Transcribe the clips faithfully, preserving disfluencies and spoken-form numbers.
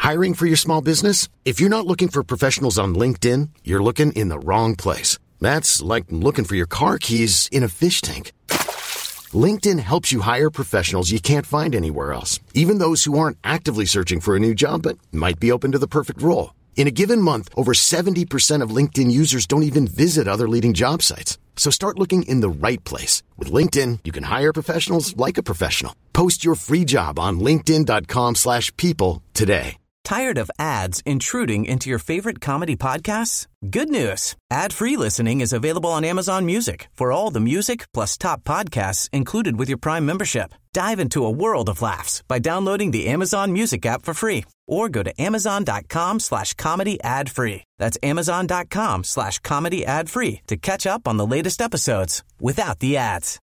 Hiring for your small business? If you're not looking for professionals on LinkedIn, you're looking in the wrong place. That's like looking for your car keys in a fish tank. LinkedIn helps you hire professionals you can't find anywhere else, even those who aren't actively searching for a new job but might be open to the perfect role. In a given month, over seventy percent of LinkedIn users don't even visit other leading job sites. So start looking in the right place. With LinkedIn, you can hire professionals like a professional. Post your free job on linkedin.com slash people today. Tired of ads intruding into your favorite comedy podcasts? Good news. Ad-free listening is available on Amazon Music for all the music plus top podcasts included with your Prime membership. Dive into a world of laughs by downloading the Amazon Music app for free or go to amazon.com slash comedy ad free. That's amazon.com slash comedy ad free to catch up on the latest episodes without the ads.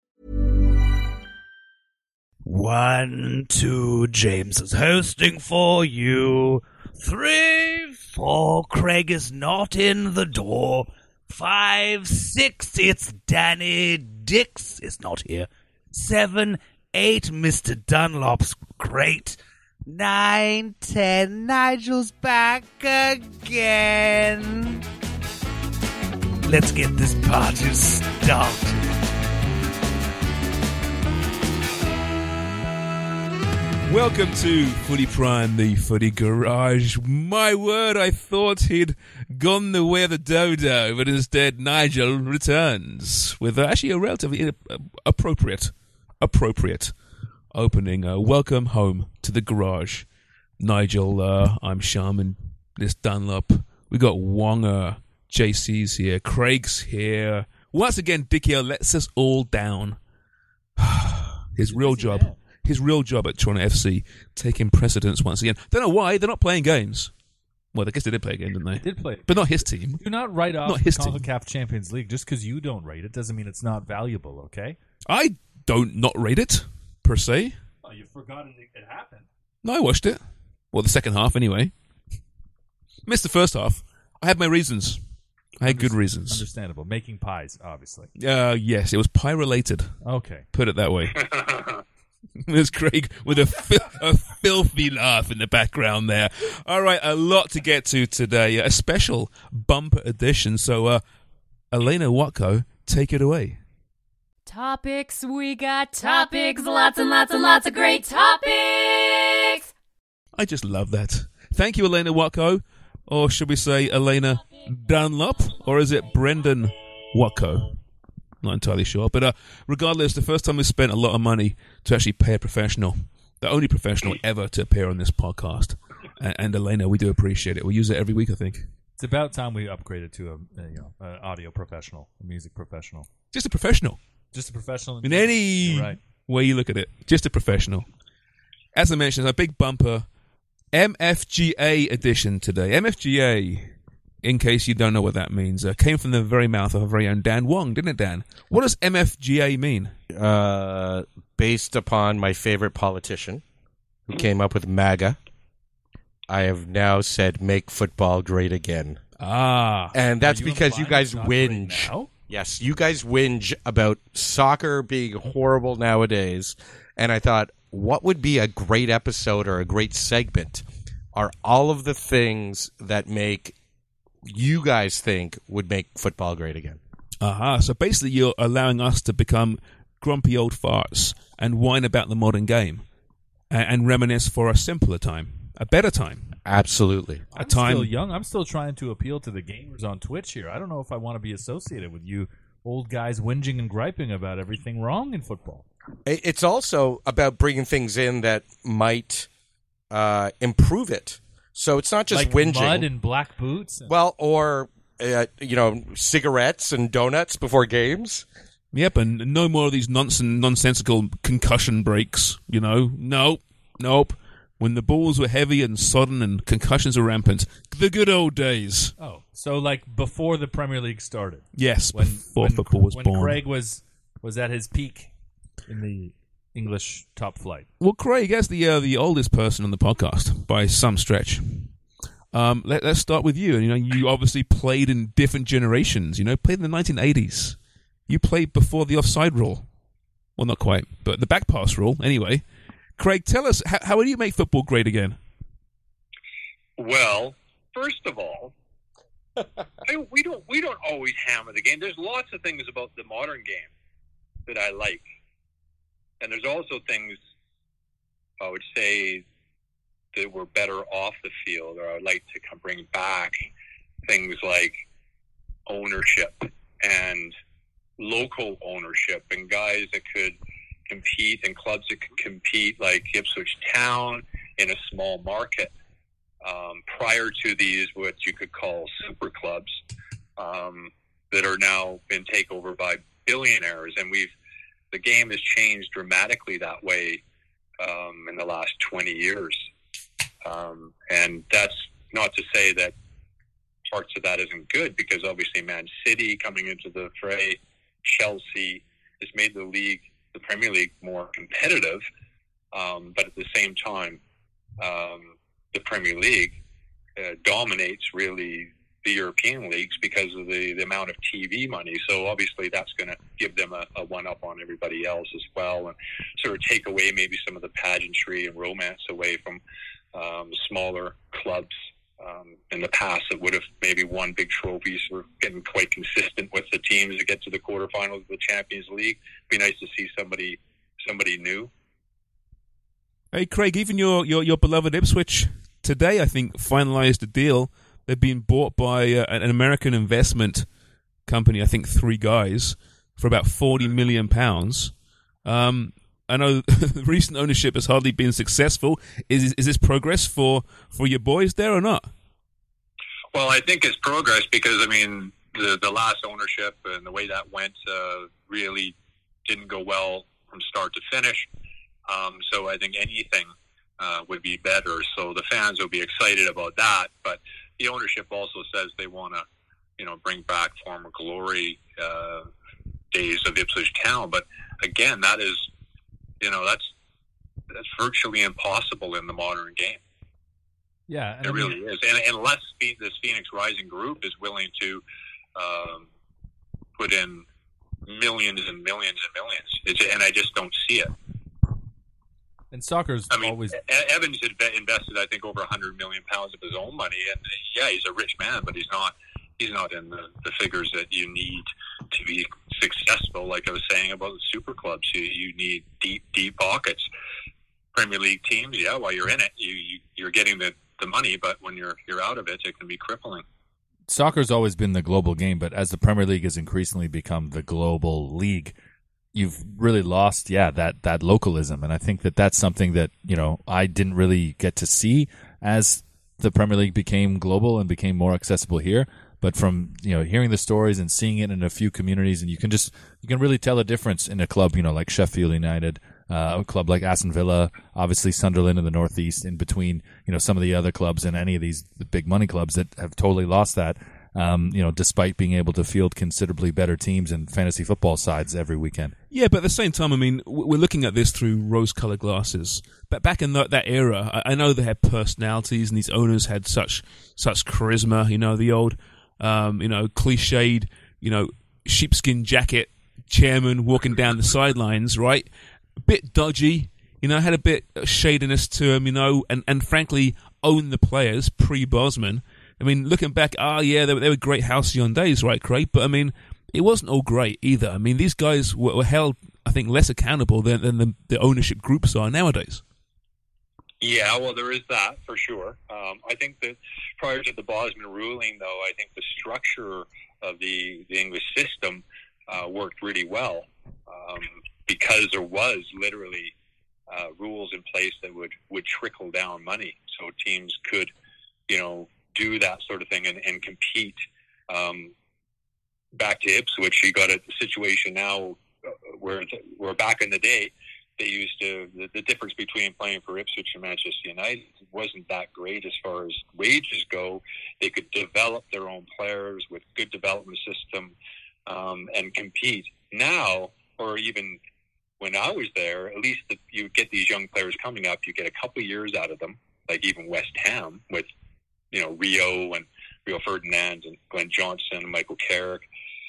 One, two, James is hosting for you. Three, four, Craig is not in the door. Five, six, it's Danny Dix is not here. Seven, eight, Mister Dunlop's great. Nine, ten, Nigel's back again. Let's get this party started. Welcome to Footy Prime, the Footy Garage. My word, I thought he'd gone the way of the dodo, but instead Nigel returns with uh, actually a relatively uh, appropriate, appropriate opening. Uh, welcome home to the garage. Nigel, uh, I'm Sharman, this Dunlop. We got Wonger, J C's here, Craig's here. Once again, Dickie lets us all down. His real job. That? His real job at Toronto F C taking precedence once again. Don't know why, they're not playing games. Well, I guess they did play a game, didn't they? They did play. But not his team. Do not write off not the his team. CONCACAF Champions League. Just because you don't rate it doesn't mean it's not valuable, okay? I don't not rate it, per se. Oh, you've forgotten it happened. No, I watched it. Well, the second half, anyway. Missed the first half. I had my reasons. I had good reasons. Understandable. Making pies, obviously. Uh, yes, it was pie-related. Okay. Put it that way. There's Craig with a, fil- a filthy laugh in the background there. All right, a lot to get to today. A special bumper edition. So, uh, Elena Watko, take it away. Topics, we got topics, lots and lots and lots of great topics. I just love that. Thank you, Elena Watko. Or should we say Elena Dunlop? Or is it Brendan Watko? Not entirely sure. But uh, regardless, the first time we spent a lot of money to actually pay a professional, the only professional ever to appear on this podcast. And, and Elena, we do appreciate it. We use it every week, I think. It's about time we upgraded to a, a you know an audio professional, a music professional. Just a professional. Just a professional. In any right. way you look at it. Just a professional. As I mentioned, a big bumper M F G A edition today. M F G A, in case you don't know what that means, uh, came from the very mouth of our very own Dan Wong, didn't it, Dan? What does M F G A mean? Uh, based upon my favorite politician who came up with MAGA, I have now said make football great again. Ah. And that's you because you guys whinge. whinge. Yes, you guys whinge about soccer being horrible nowadays. And I thought, what would be a great episode or a great segment are all of the things that make you guys think would make football great again. Aha. So basically you're allowing us to become grumpy old farts and whine about the modern game and, and reminisce for a simpler time, a better time. Absolutely. I'm a time still young. I'm still trying to appeal to the gamers on Twitch here. I don't know if I want to be associated with you old guys whinging and griping about everything wrong in football. It's also about bringing things in that might uh, improve it. So it's not just like whinging. Mud and black boots? And- well, or, uh, you know, cigarettes and donuts before games. Yep, and no more of these nonsense, nonsensical concussion breaks, you know. Nope, nope. When the balls were heavy and sodden and concussions were rampant. The good old days. Oh, so like before the Premier League started? Yes, when, before when, football was when born. When Craig was, was at his peak in the English top flight. Well, Craig, as the uh, the oldest person on the podcast by some stretch, um, let, let's start with you. You know, you obviously played in different generations. You know, played in the nineteen eighties. You played before the offside rule. Well, not quite, but the back pass rule. Anyway, Craig, tell us how, how do you make football great again? Well, first of all, I, we don't we don't always hammer the game. There's lots of things about the modern game that I like, and there's also things I would say that were better off the field, or I'd like to come bring back things like ownership and local ownership and guys that could compete and clubs that could compete like Ipswich Town in a small market. Um, prior to these, what you could call super clubs, um, that are now been taken over by billionaires, and we've the game has changed dramatically that way um, in the last twenty years. Um, and that's not to say that parts of that isn't good, because obviously Man City coming into the fray, Chelsea has made the league, the Premier League, more competitive. Um, but at the same time, um, the Premier League uh, dominates really the European leagues because of the, the amount of T V money. So obviously that's going to give them a, a one-up on everybody else as well, and sort of take away maybe some of the pageantry and romance away from um, smaller clubs um, in the past that would have maybe won big trophies or getting quite consistent with the teams that get to the quarterfinals of the Champions League. It'd be nice to see somebody somebody new. Hey, Craig, even your, your, your beloved Ipswich today, I think, finalised a deal. They've been bought by uh, an American investment company, I think three guys, for about forty million pounds. Um, I know the recent ownership has hardly been successful. Is is this progress for, for your boys there or not? Well, I think it's progress because, I mean, the, the last ownership and the way that went uh, really didn't go well from start to finish. Um, so I think anything uh, would be better. So the fans will be excited about that. But the ownership also says they want to, you know, bring back former glory uh, days of Ipswich Town. But again, that is, you know, that's that's virtually impossible in the modern game. Yeah, it I mean, really is. And unless this Phoenix Rising group is willing to um, put in millions and millions and millions, it's, and I just don't see it. And soccer's I mean, always... Evans had invested, I think, over one hundred million pounds of his own money. And, yeah, he's a rich man, but he's not he's not in the, the figures that you need to be successful. Like I was saying about the super clubs, you, you need deep, deep pockets. Premier League teams, yeah, while you're in it, you, you, you're getting the, the money, but when you're you're out of it, it can be crippling. Soccer's always been the global game, but as the Premier League has increasingly become the global league, you've really lost, yeah, that, that localism. And I think that that's something that, you know, I didn't really get to see as the Premier League became global and became more accessible here. But from, you know, hearing the stories and seeing it in a few communities, and you can just, you can really tell a difference in a club, you know, like Sheffield United, uh, a club like Aston Villa, obviously Sunderland in the Northeast, in between, you know, some of the other clubs and any of these big money clubs that have totally lost that. Um, you know, despite being able to field considerably better teams and fantasy football sides every weekend. Yeah, but at the same time, I mean, we're looking at this through rose-colored glasses. But back in that, that era, I, I know they had personalities, and these owners had such such charisma. You know, the old, um, you know, cliched, you know, sheepskin jacket chairman walking down the sidelines, right? A bit dodgy, you know, had a bit of shadiness to him, you know, and, and frankly owned the players pre-Bosman. I mean, looking back, ah, oh, yeah, they were, they were great halcyon days, right, Craig? But, I mean, it wasn't all great either. I mean, these guys were, were held, I think, less accountable than, than the, the ownership groups are nowadays. Yeah, well, there is that, for sure. Um, I think that prior to the Bosman ruling, though, I think the structure of the, the English system uh, worked really well um, because there was literally uh, rules in place that would, would trickle down money. So teams could, you know, do that sort of thing and, and compete. Um, back to Ipswich, you got a situation now where, where back in the day, they used to, the, the difference between playing for Ipswich and Manchester United wasn't that great as far as wages go. They could develop their own players with good development system um, and compete. Now, or even when I was there, at least the, you get these young players coming up, you get a couple of years out of them, like even West Ham with, you know, Rio and Rio Ferdinand and Glenn Johnson and Michael Carrick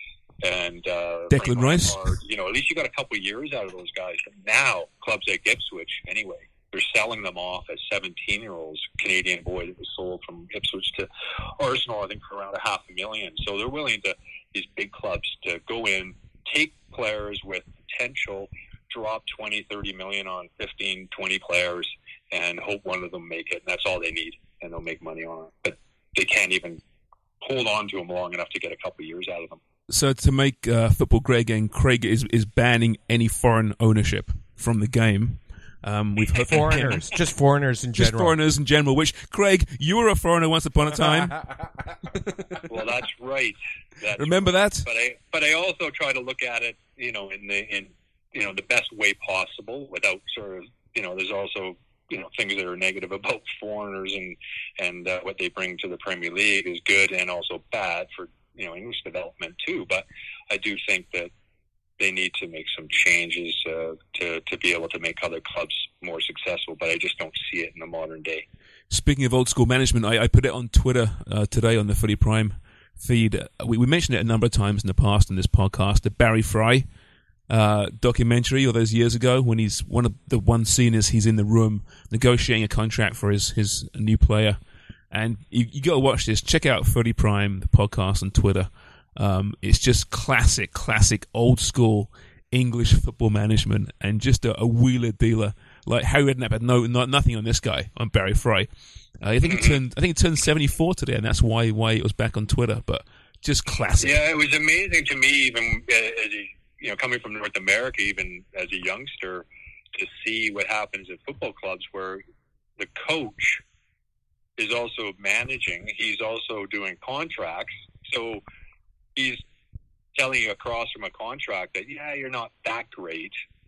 and uh, Declan Rice. You know, at least you got a couple of years out of those guys. But now, clubs like Ipswich, anyway, they're selling them off as seventeen-year-olds. Canadian boy that was sold from Ipswich to Arsenal, I think, for around a half a million. So they're willing to, these big clubs, to go in, take players with potential, drop twenty, thirty million on fifteen, twenty players, and hope one of them make it. And that's all they need, and they'll make money on it. But they can't even hold on to them long enough to get a couple of years out of them. So to make uh, football great again, Craig is, is banning any foreign ownership from the game. Um, we've heard foreigners, just foreigners in general. Just foreigners in general, which, Craig, you were a foreigner once upon a time. Well, that's right. That's Remember right. that? But I, but I also try to look at it, you know, in the, in, you know, the best way possible without sort of, you know, there's also, you know, things that are negative about foreigners and, and uh, what they bring to the Premier League is good and also bad for, you know, English development too. But I do think that they need to make some changes uh, to to be able to make other clubs more successful, but I just don't see it in the modern day. Speaking of old school management, I, I put it on Twitter uh, today on the Footy Prime feed. Uh, we, we mentioned it a number of times in the past in this podcast. The Barry Fry uh, documentary all those years ago, when he's one of the one scene is he's in the room negotiating a contract for his his new player, and you, you got to watch this. Check out Footy Prime, the podcast on Twitter. Um, it's just classic, classic, old school English football management, and just a, a wheeler dealer. Like Harry Redknapp had no, not nothing on this guy, on Barry Fry. Uh, I think it turned, I think it turned seventy-four today, and that's why why it was back on Twitter. But just classic. Yeah, it was amazing to me, even uh, as a, you know, coming from North America, even as a youngster, to see what happens at football clubs where the coach is also managing. He's also doing contracts, so he's telling you across from a contract that, yeah, you're not that great.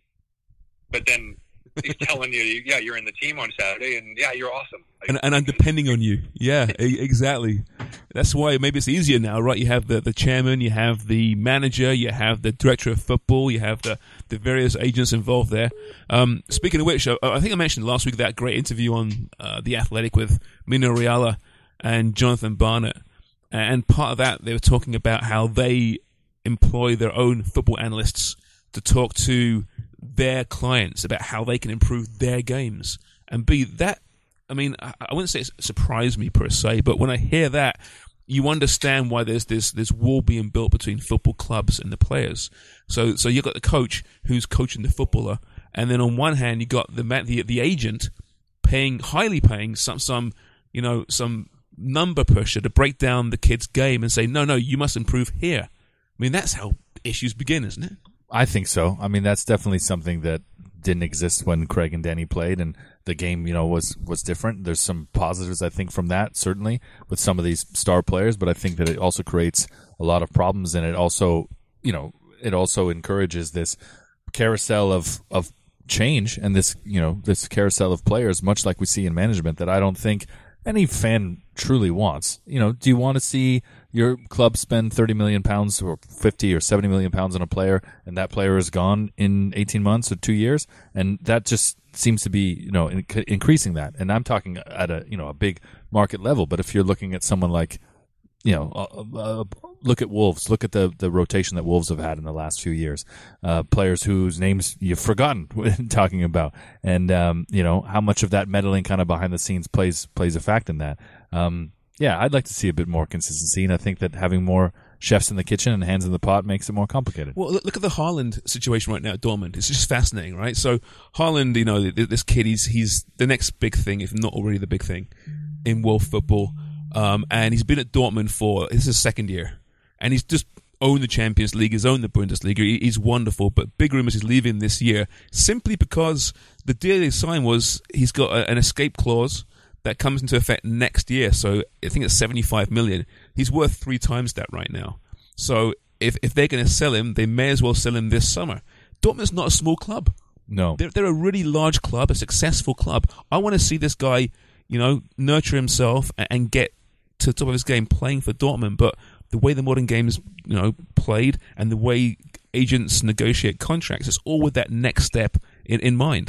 But then he's telling you, yeah, you're in the team on Saturday, and, yeah, you're awesome. And, and I'm depending on you. Yeah, e- exactly. That's why maybe it's easier now, right? You have the, the chairman, you have the manager, you have the director of football, you have the, the various agents involved there. Um, speaking of which, I, I think I mentioned last week that great interview on uh, The Athletic with Mino Raiola and Jonathan Barnett. And part of that, they were talking about how they employ their own football analysts to talk to their clients about how they can improve their games. And be that, I mean, I wouldn't say it surprised me per se, but when I hear that, you understand why there's this this wall being built between football clubs and the players. So, so you've got the coach who's coaching the footballer, and then on one hand you got the the the agent paying, highly paying some some you know some. number pusher to break down the kid's game and say, no, no, you must improve here. I mean, that's how issues begin, isn't it? I think so. I mean, that's definitely something that didn't exist when Craig and Danny played, and the game, you know, was, was different. There's some positives, I think, from that, certainly, with some of these star players, but I think that it also creates a lot of problems, and it also, you know, it also encourages this carousel of, of change and this, you know, this carousel of players, much like we see in management, that I don't think any fan truly wants. You know, do you want to see your club spend thirty million pounds or fifty or seventy million pounds on a player, and that player is gone in eighteen months or two years? And that just seems to be, you know, in- increasing that. And I'm talking at a, you know, a big market level. But if you're looking at someone like, you know, uh, uh, look at Wolves. Look at the, the rotation that Wolves have had in the last few years. Uh, players whose names you've forgotten talking about, and um, you know how much of that meddling kind of behind the scenes plays plays a fact in that. Um, yeah, I'd like to see a bit more consistency, and I think that having more chefs in the kitchen and hands in the pot makes it more complicated. Well, look at the Haaland situation right now at Dortmund. It's just fascinating, right? So Haaland, you know, this kid, he's he's the next big thing, if not already the big thing in world football. Um, and he's been at Dortmund for, this is his second year. And he's just owned the Champions League, he's owned the Bundesliga. He, he's wonderful. But big rumors he's leaving this year simply because the deal they signed was he's got a, an escape clause that comes into effect next year. So I think it's seventy-five million. He's worth three times that right now. So if, if they're going to sell him, they may as well sell him this summer. Dortmund's not a small club. No. They're, they're a really large club, a successful club. I want to see this guy, you know, nurture himself and, and get to the top of his game playing for Dortmund. But the way the modern game's, you know, played and the way agents negotiate contracts, it's all with that next step in, in mind.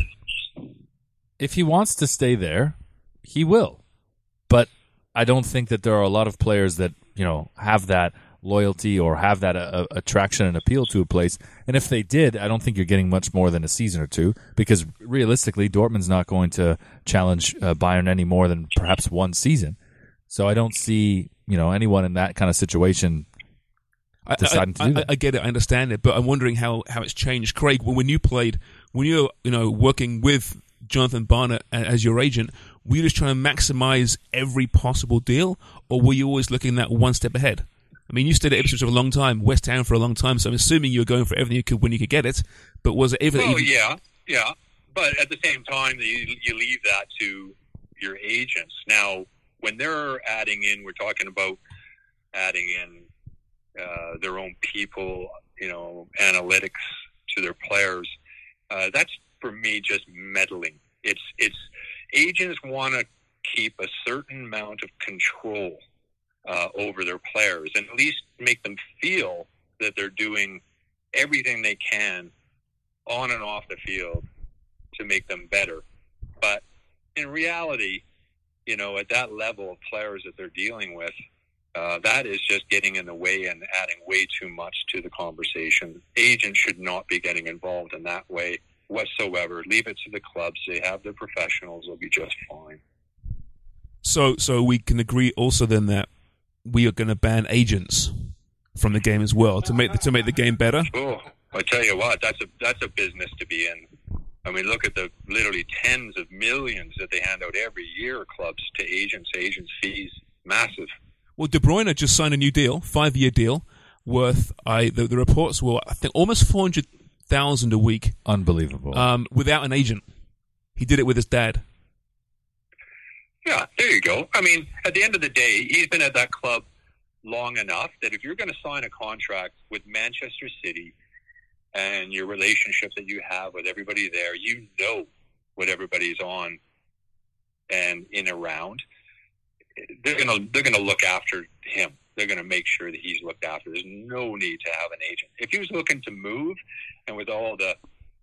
If he wants to stay there, he will. But I don't think that there are a lot of players that, you know, have that loyalty or have that uh, attraction and appeal to a place. And if they did, I don't think you're getting much more than a season or two, because realistically, Dortmund's not going to challenge uh, Bayern any more than perhaps one season. So I don't see, you know, anyone in that kind of situation deciding I, I, to do I, that. I get it, I understand it, but I'm wondering how, how it's changed. Craig, when you played, when you were, you know, working with Jonathan Barnett as your agent, were you just trying to maximize every possible deal, or were you always looking that one step ahead? I mean, you stayed at Ipswich for a long time, West Ham for a long time, so I'm assuming you were going for everything you could when you could get it. But was it ever? Well, even... yeah, yeah. But at the same time, you, you leave that to your agents. Now, when they're adding in, we're talking about adding in uh, their own people, you know, analytics to their players. Uh, that's, for me, just meddling. It's it's agents want to keep a certain amount of control uh, over their players, and at least make them feel that they're doing everything they can on and off the field to make them better. But in reality, you know, at that level of players that they're dealing with, uh, that is just getting in the way and adding way too much to the conversation. Agents should not be getting involved in that way whatsoever. Leave it to the clubs. They have their professionals. They'll be just fine. So, so we can agree also then that we are going to ban agents from the game as well to make the, to make the game better. Oh, I tell you what, that's a that's a business to be in. I mean, look at the literally tens of millions that they hand out every year, clubs to agents, agents' fees, massive. Well, De Bruyne just signed a new deal, five-year deal, worth I the, the reports were I think almost four hundred thousand a week. Unbelievable. Um, without an agent, he did it with his dad. Yeah, there you go. I mean, at the end of the day, he's been at that club long enough that if you're going to sign a contract with Manchester City and your relationship that you have with everybody there, you know what everybody's on and in around. They're gonna they're gonna look after him. They're gonna make sure that he's looked after. There's no need to have an agent. If he was looking to move, and with all the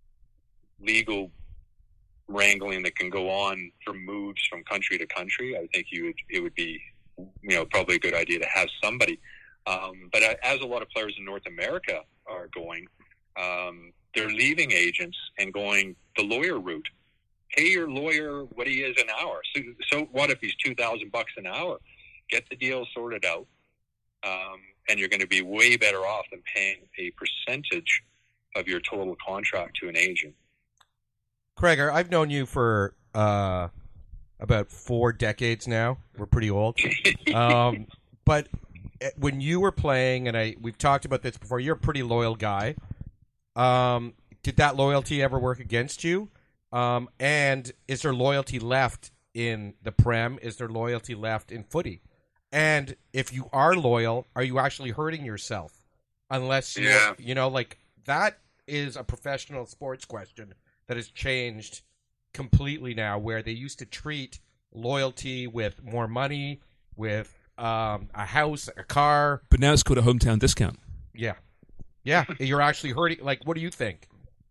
legal wrangling that can go on for moves from country to country, I think you would it would be you know probably a good idea to have somebody. Um, but as a lot of players in North America are going, um, they're leaving agents and going the lawyer route. Pay your lawyer what he is an hour. So, so what if he's two thousand bucks an hour? Get the deal sorted out, um, and you're going to be way better off than paying a percentage of your total contract to an agent. Craig, I've known you for uh, about four decades now. We're pretty old, um, but when you were playing, and I we've talked about this before, you're a pretty loyal guy. Um, did that loyalty ever work against you? Um, and is there loyalty left in the Prem? Is there loyalty left in footy? And if you are loyal, are you actually hurting yourself? Unless, you, Yeah. you know, like that is a professional sports question that has changed completely now, where they used to treat loyalty with more money, with um, a house, a car. But now it's called a hometown discount. Yeah. Yeah, you're actually hurting. Like, what do you think?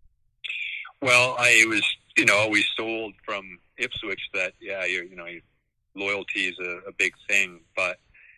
Well, I was, you know, always sold from Ipswich that, yeah, you you know, loyalty is a, a big thing. But,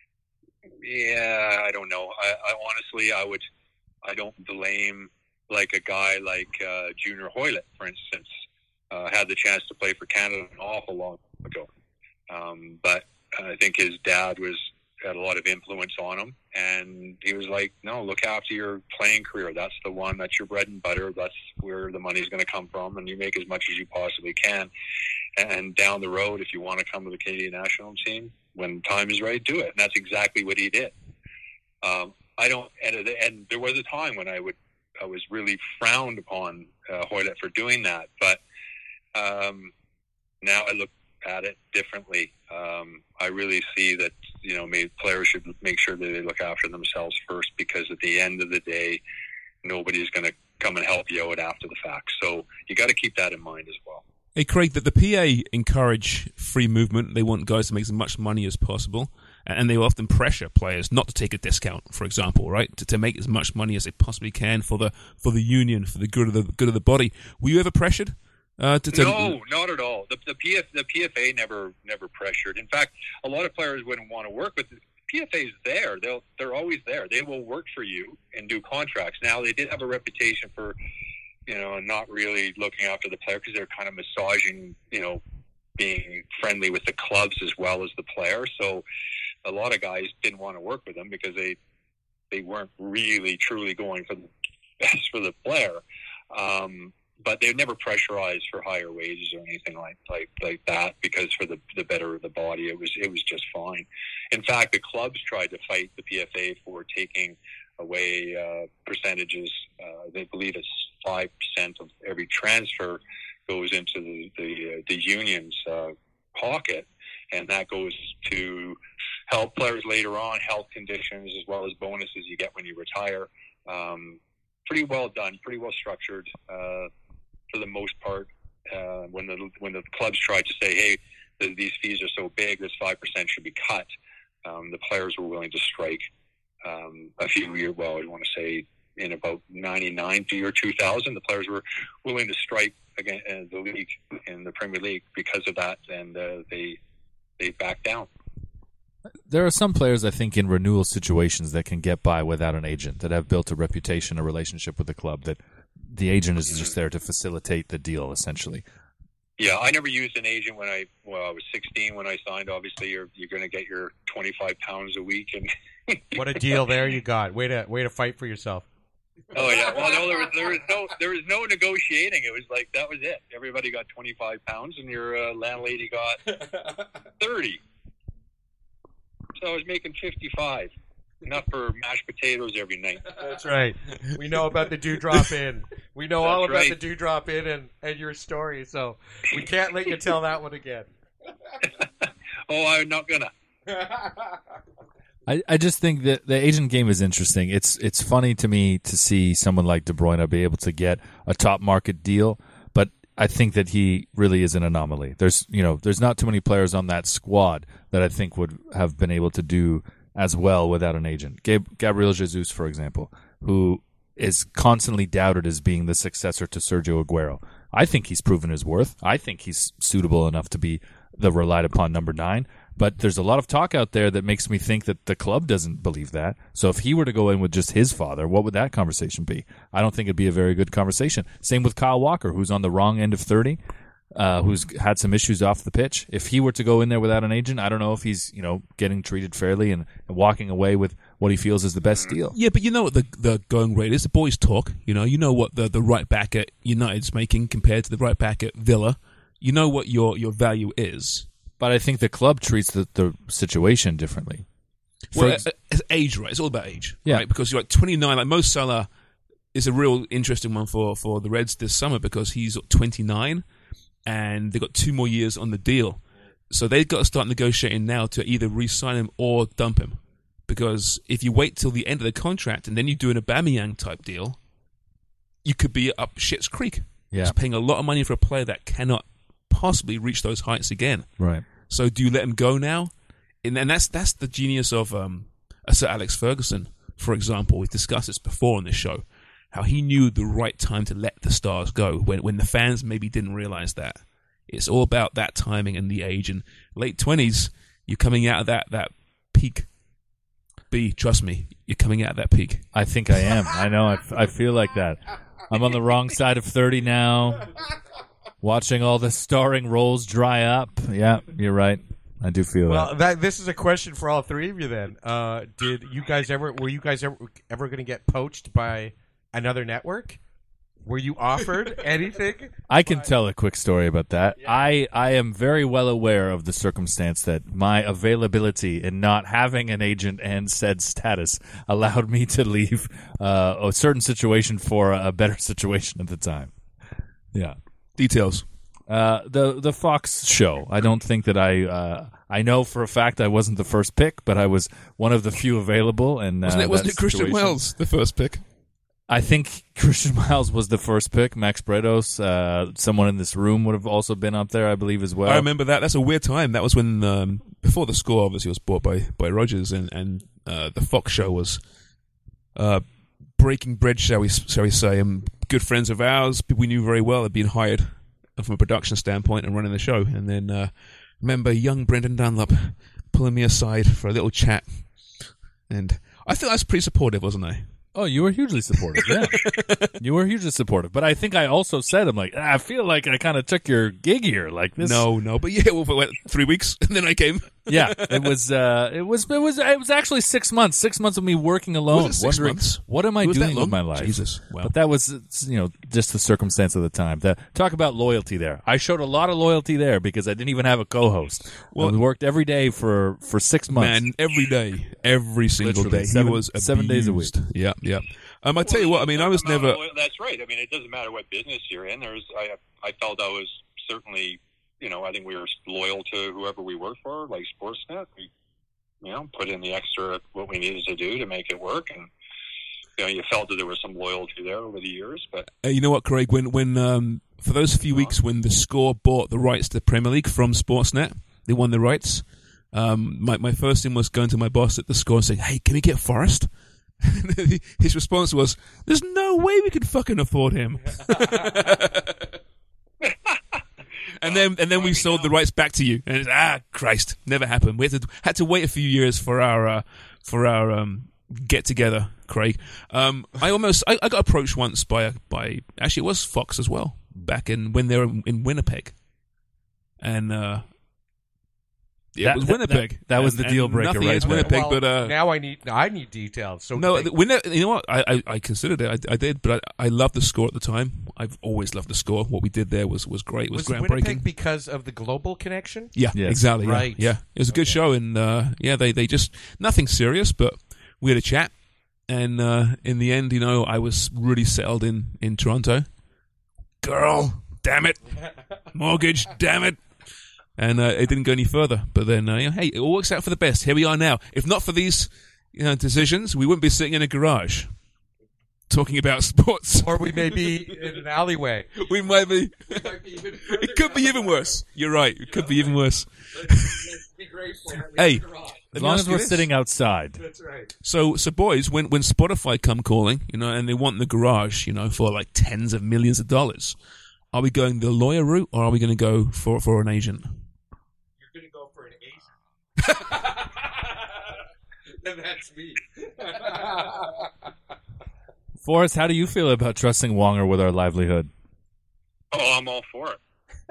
yeah, I don't know. I, I honestly, I would, I don't blame, like, a guy like uh, Junior Hoylett, for instance, uh, had the chance to play for Canada an awful long time ago. Um, but I think his dad was had a lot of influence on him, and he was like, no, look after your playing career. That's the one. That's your bread and butter. That's where the money's going to come from, and you make as much as you possibly can. And down the road, if you want to come to the Canadian national team, when time is right, do it. And that's exactly what he did. Um, I don't, and, and there was a time when I would, I was really frowned upon uh, Hoylett for doing that, but um, now I look at it differently. Um, I really see that, you know, maybe players should make sure that they look after themselves first, because at the end of the day, nobody's going to come and help you out after the fact. So you got to keep that in mind as well. Hey, Craig, that the P A encourage free movement. They want guys to make as much money as possible, and they often pressure players not to take a discount, for example, right? To, to make as much money as they possibly can for the for the union, for the good of the good of the body. Were you ever pressured? Uh, to, to... No, not at all. The, the, P F, the P F A never never pressured. In fact, a lot of players wouldn't want to work with P F A's there. They'll they're always there. They will work for you and do contracts. Now they did have a reputation for, you know, not really looking after the player because they're kind of massaging, you know, being friendly with the clubs as well as the player. So a lot of guys didn't want to work with them because they they weren't really truly going for the best for the player. Um, but they never pressurized for higher wages or anything like like like that because for the the better of the body, it was it was just fine. In fact, the clubs tried to fight the P F A for taking away uh, percentages. Uh, they believe it's five percent of every transfer goes into the the, uh, the union's uh, pocket, and that goes to help players later on, health conditions, as well as bonuses you get when you retire. Um, pretty well done, pretty well structured uh, for the most part. Uh, when the when the clubs tried to say, hey, the, these fees are so big, this five percent should be cut, um, the players were willing to strike. Um, a few years, well, I want to say in about ninety-nine to year two thousand, the players were willing to strike again uh, the league in the Premier League because of that, and uh, they they backed down. There are some players, I think, in renewal situations that can get by without an agent, that have built a reputation, a relationship with the club, that the agent is just there to facilitate the deal, essentially. Yeah, I never used an agent when I well I was sixteen when I signed. Obviously, you're you're going to get your twenty-five pounds a week, and what a deal there you got. Way to way to fight for yourself. Oh yeah, well no, there was there was no there was no negotiating. It was like that was it. Everybody got twenty-five pounds, and your uh, landlady got thirty. So I was making fifty-five. Enough for mashed potatoes every night. That's right. We know about the Dewdrop Inn. We know That's all about right. the Dewdrop Inn and, and your story, so we can't let you tell that one again. Oh, I'm not gonna. I, I just think that the agent game is interesting. It's it's funny to me to see someone like De Bruyne be able to get a top market deal, but I think that he really is an anomaly. There's you know there's not too many players on that squad that I think would have been able to do as well without an agent. Gab- Gabriel Jesus, for example, who is constantly doubted as being the successor to Sergio Aguero. I think he's proven his worth. I think he's suitable enough to be the relied upon number nine. But there's a lot of talk out there that makes me think that the club doesn't believe that. So if he were to go in with just his father, what would that conversation be? I don't think it'd be a very good conversation. Same with Kyle Walker, who's on the wrong end of thirty. Uh, who's had some issues off the pitch. If he were to go in there without an agent, I don't know if he's, you know, getting treated fairly and, and walking away with what he feels is the best deal. Yeah, but you know what the the going rate is. The boys talk. You know, you know what the, the right back at United's making compared to the right back at Villa. You know what your, your value is. But I think the club treats the, the situation differently. Well, ex- it's age, right? It's all about age, yeah. Right? Because you're like twenty-nine. Like Mo Salah is a real interesting one for, for the Reds this summer because he's twenty-nine. And they've got two more years on the deal. So they've got to start negotiating now to either re-sign him or dump him. Because if you wait till the end of the contract and then you do an Aubameyang type deal, you could be up shit's creek. Yeah. Just paying a lot of money for a player that cannot possibly reach those heights again. Right. So do you let him go now? And, and that's that's the genius of um, Sir Alex Ferguson, for example. We've discussed this before on this show. How he knew the right time to let the stars go when when the fans maybe didn't realize that. It's all about that timing and the age. And late twenties, you're coming out of that, that peak. B, trust me, you're coming out of that peak. I think I am. I know. I, I feel like that. I'm on the wrong side of thirty now. Watching all the starring roles dry up. Yeah, you're right. I do feel well, that. that. This is a question for all three of you then. Uh, did you guys ever, were you guys ever, ever going to get poached by another network? Were you offered anything? I can tell a quick story about that. Yeah. I, I am very well aware of the circumstance that my availability in not having an agent and said status allowed me to leave uh, a certain situation for a better situation at the time. Yeah. Details. Uh, the the Fox show. I don't think that I uh, I know for a fact I wasn't the first pick, but I was one of the few available. And uh, wasn't it, wasn't it Christian Wells the first pick? I think Christian Miles was the first pick. Max Bretos, uh, someone in this room would have also been up there, I believe, as well. I remember that. That's a weird time. That was when, um, before the Score obviously was bought by, by Rogers, and, and uh, the Fox show was uh, breaking bread, shall we, shall we say. And good friends of ours, people we knew very well, had been hired from a production standpoint and running the show. And then uh, remember young Brendan Dunlop pulling me aside for a little chat And I think I was pretty supportive, wasn't I? Oh, you were hugely supportive, yeah. You were hugely supportive. But I think I also said, I'm like, ah, I feel like I kind of took your gig here. Like this. No, no, but yeah, well, for what, three weeks, and then I came. Yeah, it was, uh, it was, it was, it was actually six months. Six months of me working alone, Was it six wondering months? what am I It was that doing with long? my life. Jesus, wow. But that was, you know, just the circumstance of the time. The, talk about loyalty there. I showed a lot of loyalty there because I didn't even have a co-host. Well- Well, we worked every day for for six months. Man, every day, every single Literally, day, seven- he was abused. seven days a week. Yeah, yeah. Um, I tell you what, I mean, I was Well, never. That's right. I mean, it doesn't matter what business you're in. There's, I, I felt I was certainly, you know, I think we were loyal to whoever we worked for, like Sportsnet. We, you know, put in the extra what we needed to do to make it work, and you know, you felt that there was some loyalty there over the years. But Uh, you know what, Craig? When when um, for those few weeks when the Score bought the rights to the Premier League from Sportsnet, they won the rights. Um, my my first thing was going to my boss at the Score and saying, "Hey, can we get Forrest?" His response was, "There's no way we could fucking afford him." And then, and then we sold the rights back to you, and it's, ah, Christ, never happened. We had to had to wait a few years for our uh, for our um, get together, Craig. Um, I almost I, I got approached once by a, by actually it was Fox as well back in when they were in Winnipeg, and uh, yeah, That- it was that- Winnipeg. that- that was And- the deal and breaker Nothing right against there. Winnipeg, Well, but uh, now I need I need details. So no, they- we never, you know what? I, I, I considered it. I, I did, but I, I loved the Score at the time. I've always loved the Score. What we did there was, was great. It was, was groundbreaking. Winnipeg because of the global connection? Yeah, Yes. exactly. Yeah. Right. Yeah, it was a good Okay. show, and uh, yeah, they they just nothing serious, but we had a chat, and uh, in the end, you know, I was really settled in in Toronto. Girl, damn it, mortgage, damn it. And uh, it didn't go any further. But then, uh, you know, hey, it all works out for the best. Here we are now. If not for these you know, decisions, we wouldn't be sitting in a garage talking about sports. Or we may be in an alleyway. We might be. It could be even worse. You're right. It could be even worse. Hey, As let me long ask as you we're this. sitting outside. That's right. So, so boys, when when Spotify come calling, you know, and they want the garage, you know, for like tens of millions of dollars, are we going the lawyer route or are we going to go for for an agent? You're going to go for an agent. And that's me. Forrest, how do you feel about trusting Wonger with our livelihood? oh, I'm all for it.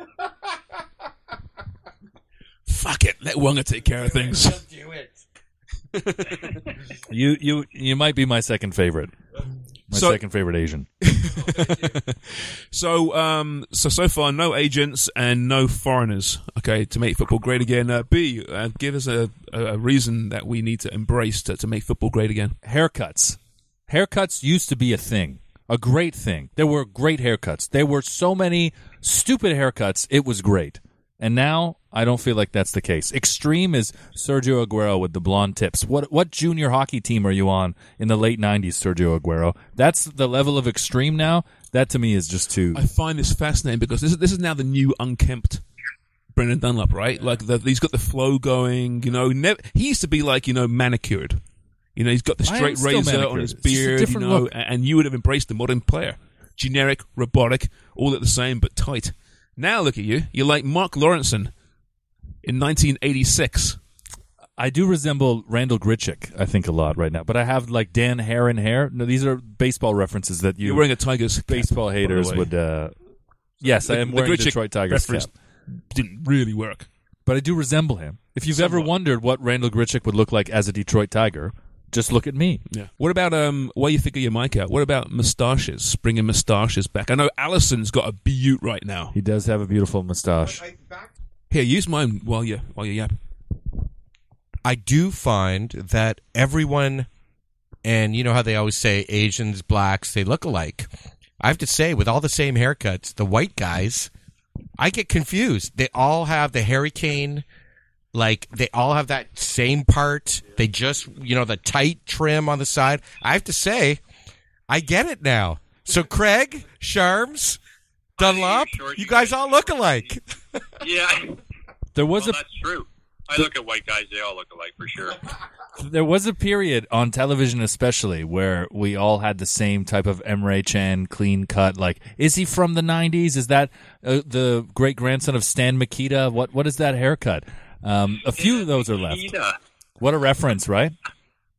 Fuck it, let Wonga take care of things. Do it. You you you might be my second favorite. My So- second favorite Asian. So, um, so so far, no agents and no foreigners. Okay, to make football great again. Uh, B, uh, give us a, a reason that we need to embrace to, to make football great again. Haircuts. Haircuts used to be a thing, a great thing. There were great haircuts. There were so many stupid haircuts. It was great. And now I don't feel like that's the case. Extreme is Sergio Aguero with the blonde tips. What what junior hockey team are you on in the late nineties, Sergio Aguero? That's the level of extreme now. That to me is just too. I find this fascinating because this is this is now the new unkempt Brendan Dunlop, right? Like the, he's got the flow going. You know, never, he used to be like you know manicured. You know, he's got the I am straight still razor manicured. on his It's just a beard. You different know, look. and, and you would have embraced the modern player, generic, robotic, all at the same but tight. Now look at you. You're like Mark Lawrenson in nineteen eighty-six. I do resemble Randall Grichuk, I think, a lot right now. But I have like Dan Heron hair. No, these are baseball references that you You're wearing a Tigers cap, baseball by the haters way. would. Uh, yes, I am The wearing a Grichuk Detroit Tigers reference cap. Didn't really work. But I do resemble him. If you've ever Somewhat. wondered what Randall Grichuk would look like as a Detroit Tiger, just look at me. Yeah. What about um? While you figure your mic out, what about moustaches? Bringing moustaches back. I know Allison's got a beaut right now. He does have a beautiful mustache. Here, use mine while you while you yap. I do find that everyone, and you know how they always say Asians, blacks, they look alike. I have to say, with all the same haircuts, the white guys, I get confused. They all have the hurricane, like they all have that same part. They just, you know, the tight trim on the side. I have to say, I get it now. So Craig, Sharms, Dunlop, Sure, you guys all look alike. Yeah, There was well, a that's true. I look at white guys; they all look alike for sure. there was a period on television, especially, where we all had the same type of Emre Can clean cut. Like, is he from the nineties? Is that uh, the great grandson of Stan Mikita? What what is that haircut? Um, a few of those are left. Nikita. What a reference, right?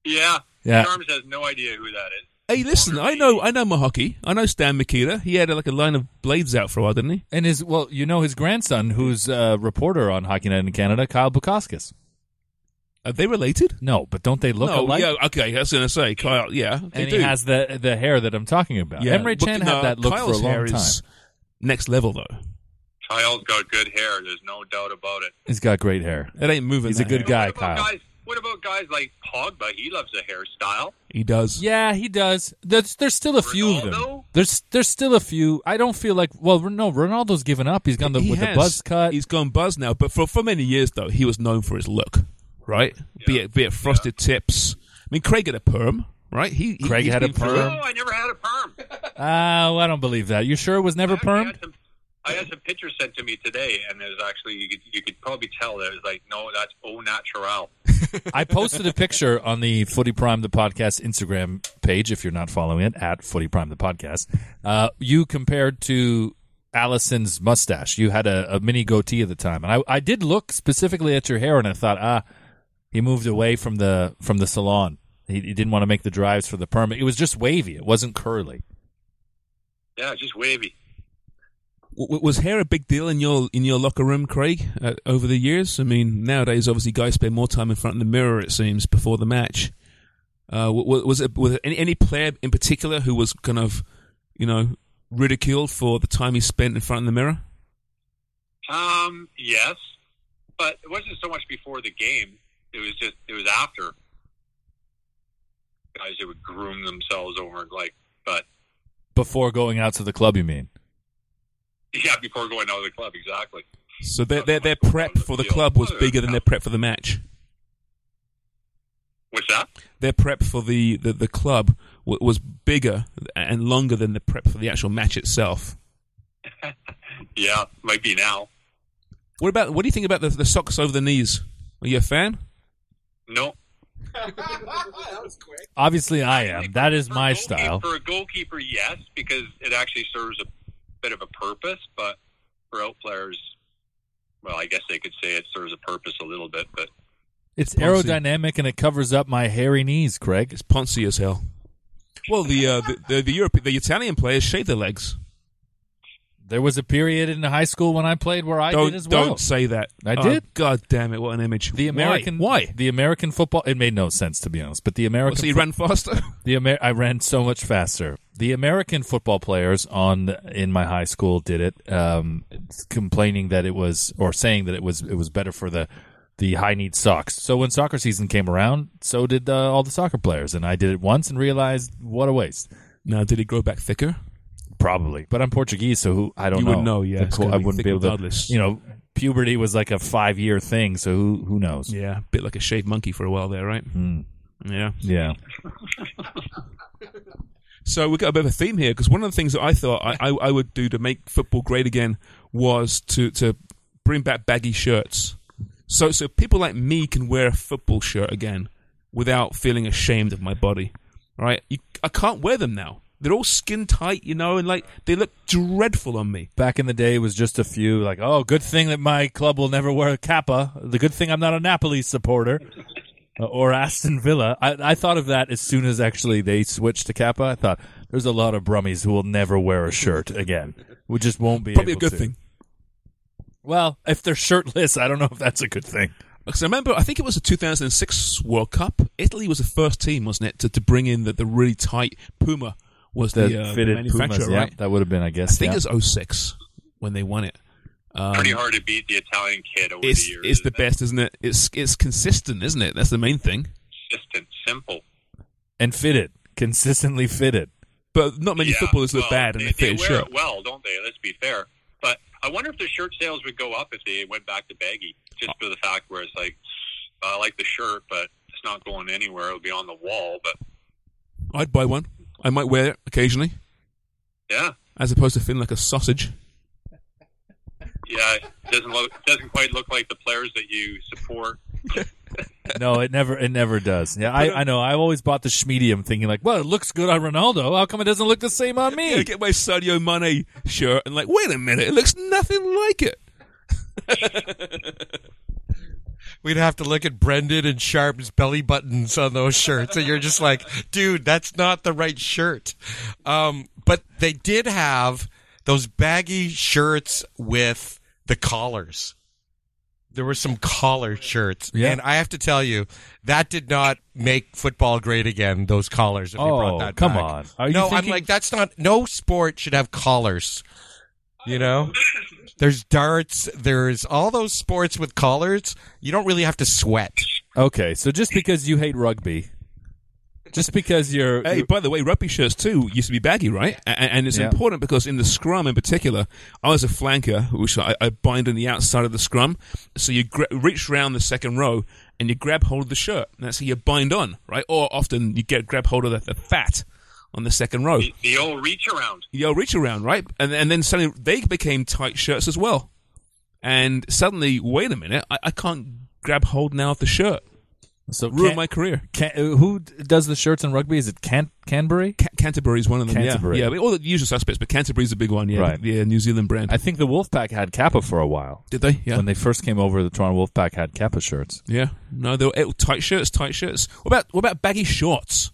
Yeah. Yeah. Charms has no idea who that is. Hey, listen, I know I know my hockey. I know Stan Mikita. He had like a line of blades out for a while, didn't he? And his, well, you know his grandson, who's a reporter on Hockey Night in Canada, Kyle Bukauskas. Are they related? No, but don't they look no, alike? yeah, okay, I was going to say, Kyle, yeah. They and do. he has the the hair that I'm talking about. yeah, Emre but Can no, had that look Kyle's for a hair long time. is next level, though. Kyle's got good hair. There's no doubt about it. He's got great hair. It ain't moving. He's a that good hair. guy, what about Kyle. Guys, what about guys like Pogba? He loves a hairstyle. He does. Yeah, he does. There's there's still a few of them. Ronaldo? There's there's still a few. I don't feel like. Well, no, Ronaldo's given up. He's gone the, He with has. the buzz cut. He's gone buzz now, but for for many years though, he was known for his look, right? Be it be it frosted tips. I mean, Craig had a perm, right? He, he Craig he's had a been through perm. it. No, I never had a perm. Oh, I don't believe that. You sure it was never I actually permed? had some- I had some pictures sent to me today, and it was actually you could you could probably tell that it was like, no, that's au natural. I posted a picture on the Footy Prime the podcast Instagram page. If you're not following it, at Footy Prime the podcast, uh, you compared to Allison's mustache. You had a, a mini goatee at the time, and I, I did look specifically at your hair, and I thought, ah, he moved away from the from the salon. He, he didn't want to make the drives for the perm. It was just wavy. It wasn't curly. Yeah, just wavy. W- Was hair a big deal in your in your locker room, Craig, uh, over the years? I mean, nowadays, obviously, guys spend more time in front of the mirror, it seems, before the match. Uh, w- was it was it any, any player in particular who was kind of, you know, ridiculed for the time he spent in front of the mirror? Um, yes, but it wasn't so much before the game. It was just it was after. Guys that would groom themselves over like, but Before going out to the club, you mean? yeah, before going out of the club, exactly. So their their, their prep for the club was bigger than their prep for the match. What's that? Their prep for the, the, the club w- was bigger and longer than the prep for the actual match itself. Yeah, might be now. What about what do you think about the, the socks over the knees? Are you a fan? No. Obviously, I am. That is For a my goalkeeper- style. For a goalkeeper, yes, because it actually serves a bit of a purpose. But for out players, well, I guess they could say it serves a purpose a little bit. But It's Ponzi. aerodynamic and it covers up my hairy knees, Craig. It's poncy as hell. Well, the uh, the the, the, Europe, the Italian players shave their legs. There was a period in high school when I played where I don't did as well. don't say that. I Oh, did. God damn it! What an image. The American, Why? Why? The American football. It made no sense, to be honest. But the American, Well, so you fo- ran faster. the Amer- I ran so much faster. The American football players on in my high school did it, um, complaining that it was, or saying that it was, it was better for the the high knee socks. So when soccer season came around, so did uh, all the soccer players, and I did it once and realized what a waste. Now, did it grow back thicker? Probably, but I'm Portuguese, so who I don't You know. would know, yeah, The it's co- gotta I be wouldn't thick be able to. regardless. You know, puberty was like a five year thing, so who who knows? Yeah, a bit like a shaved monkey for a while there, right? Mm, Yeah. yeah. So we've got a bit of a theme here because one of the things that I thought I, I, I would do to make football great again was to, to bring back baggy shirts. So so people like me can wear a football shirt again without feeling ashamed of my body. Right? You, I can't wear them now. They're all skin tight, you know, and like they look dreadful on me. Back in the day, it was just a few like, oh, good thing that my club will never wear a kappa. The good thing I'm not a Napoli supporter uh, or Aston Villa. I, I thought of that as soon as actually they switched to kappa. I thought there's a lot of Brummies who will never wear a shirt again. We just won't be Probably a able good to. thing. Well, if they're shirtless, I don't know if that's a good thing. Because I remember, I think it was the two thousand six World Cup. Italy was the first team, wasn't it, to, to bring in the, the really tight Puma was the, The uh, the fitted manufacturer, Pumas, yeah, right? that would have been, I I guess. think yeah. it was oh six when they won it. Um, pretty hard to beat the Italian kid over it's the years. it's the isn't it? best, isn't it? It's it's consistent, isn't it? That's the main thing. Consistent, simple. And fitted, consistently fitted. But not many Yeah, footballers look well, bad in they, a fitted they wear shirt. it well, don't they? Let's be fair. But I wonder if the shirt sales would go up if they went back to baggy, just for the fact where it's like, I like the shirt, but it's not going anywhere. It'll be on the wall. But I'd buy one. I might wear it occasionally, yeah, as opposed to feeling like a sausage. yeah, it doesn't look doesn't quite look like the players that you support. No, it never it never does. Yeah, I, I know. I've always bought the Schmedium thinking like, well, it looks good on Ronaldo. How come it doesn't look the same on me? I get my Sadio Mane shirt and like, wait a minute, it looks nothing like it. we'd have to look at Brendan and Sharp's belly buttons on those shirts, and you're just like, dude, that's not the right shirt. Um, but they did have those baggy shirts with the collars. There were some collar shirts, Yeah. and I have to tell you, that did not make football great again, those collars, if you Oh, brought that come back. on. Are you no, I'm thinking- like, that's not, no sport should have collars, you know? There's darts, there's all those sports with collars, you don't really have to sweat. Okay, so just because you hate rugby, just because you're... Hey, by the way, rugby shirts too used to be baggy, right? And, and it's Yeah. important because in the scrum in particular, I was a flanker, which I, I bind on the outside of the scrum. So you gra- reach around the second row and you grab hold of the shirt. And that's how you bind on, right? Or often you get grab hold of the, the fat on the second row. The, the old reach around. You reach around, right? And and then suddenly they became tight shirts as well. And suddenly, wait a minute, I, I can't grab hold now of the shirt. So Ruined Can- my career. Can, uh, who d- does the shirts in rugby? Is it Can- Canterbury? Ca- Canterbury's one of them. Canterbury. Yeah, yeah. I mean, all the usual suspects, but Canterbury's a big one. Yeah, Right. the, the New Zealand brand. I think the Wolfpack had Kappa for a while. Did they? Yeah. When they first came over, the Toronto Wolfpack had Kappa shirts. Yeah, no, they were eh, tight shirts, tight shirts. What about what about baggy shorts?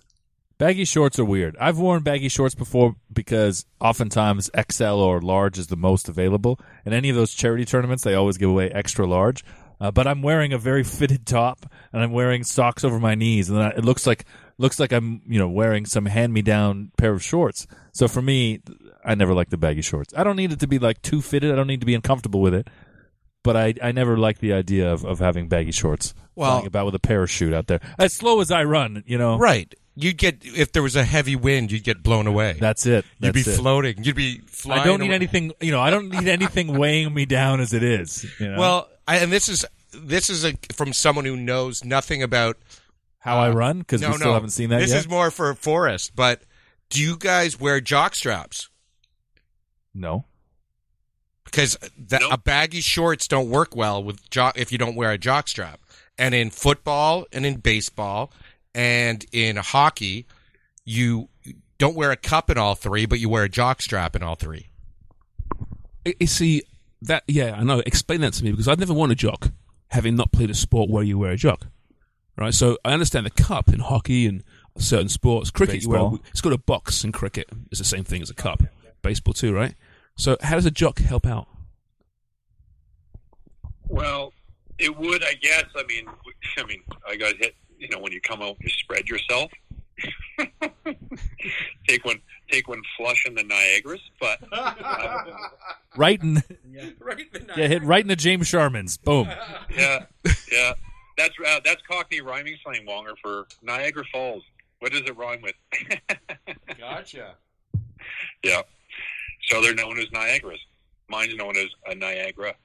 Baggy shorts are weird. I've worn baggy shorts before because oftentimes X L or large is the most available. In any of those charity tournaments, they always give away extra large. Uh, but I'm wearing a very fitted top, and I'm wearing socks over my knees, and it looks like looks like I'm you know wearing some hand-me-down pair of shorts. So for me, I never liked the baggy shorts. I don't need it to be like too fitted. I don't need to be uncomfortable with it. But I, I never liked the idea of, of having baggy shorts. Well- flying about with a parachute out there. As slow as I run, you know. Right. You'd get, if there was a heavy wind, you'd get blown away. That's it. You'd be That's it. floating. You'd be flying. I don't need away. anything, you know, I don't need anything weighing me down as it is. You know? Well, I, and this is this is a, from someone who knows nothing about how I run, because no, we still no. haven't seen that This yet. is more for Forrest, but do you guys wear jock straps? No. Because the, Nope. a baggy shorts don't work well with jock if you don't wear a jock strap. And in football and in baseball and in hockey, you don't wear a cup in all three, but you wear a jock strap in all three. I, I see that. Yeah, I know. Explain that to me because I've never worn a jock, having not played a sport where you wear a jock. Right. So I understand the cup in hockey and certain sports. Cricket, you wear a, Baseball. it's got a box in cricket. It's the same thing as a cup. Baseball too, right? So how does a jock help out? Well, it would, I guess. I mean, I mean, I got hit. You know, when you come out, you spread yourself. take one, take one flush in the Niagaras, but uh, Right in, Right. yeah, hit right in the James Sharmans. Boom. yeah, yeah. That's uh, that's Cockney rhyming slang, Wonger, for Niagara Falls. What does it rhyme with? Gotcha. Yeah. So they're known as Niagaras. Mine's known as a Niagara.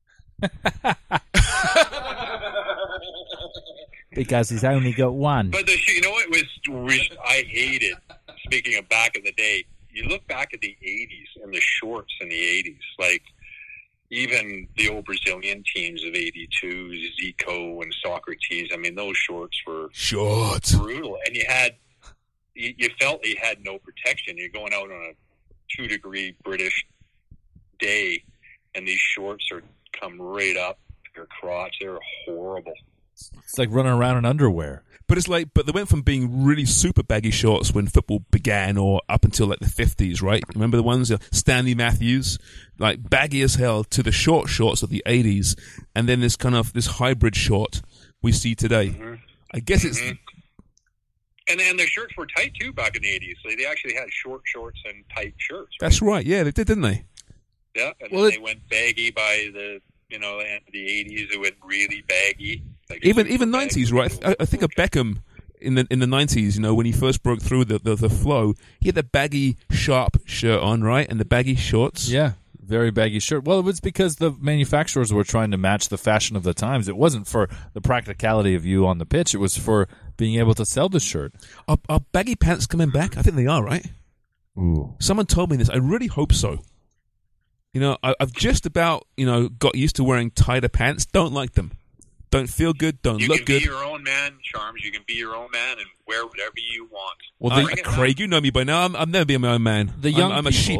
Because he's only got one. But the, you know what was which I hated. Speaking of back in the day, you look back at the eighties and the shorts in the eighties, like even the old Brazilian teams of eighty-two, Zico and Socrates. I mean, those shorts were Shorts. brutal, and you had you, you felt you had no protection. You're going out on a two degree British day, and these shorts are come right up your crotch. They're horrible. It's like running around in underwear. But it's like, but they went from being really super baggy shorts when football began, or up until like the fifties, right? Remember the ones, uh, Stanley Matthews, like baggy as hell, to the short shorts of the eighties, and then this kind of this hybrid short we see today. Mm-hmm. I guess it's Mhm. And and their shirts were tight too back in the eighties. So they actually had short shorts and tight shirts. Right? that's right. Yeah, they did, didn't they? Yeah, and Well, then it- they went baggy by the you know the end of the eighties. It went really baggy. Like Even super even baggy. nineties, right? I, I think of Beckham in the in the nineties. You know, when he first broke through the, the the flow, he had the baggy sharp shirt on, right, and the baggy shorts. Yeah, very baggy shirt. Well, it was because the manufacturers were trying to match the fashion of the times. It wasn't for the practicality of you on the pitch. It was for being able to sell the shirt. Are, are baggy pants coming back? I think they are, right? Ooh. Someone told me this. I really hope so. You know, I, I've just about, you know, got used to wearing tighter pants. Don't like them. Don't feel good. Don't You look can good. be your own man, Charms. You can be your own man and wear whatever you want. Well, Uh, the, Bring it Craig, you know me by now. I'm, I've never been my own man. The I'm- young I'm, a sheep. people-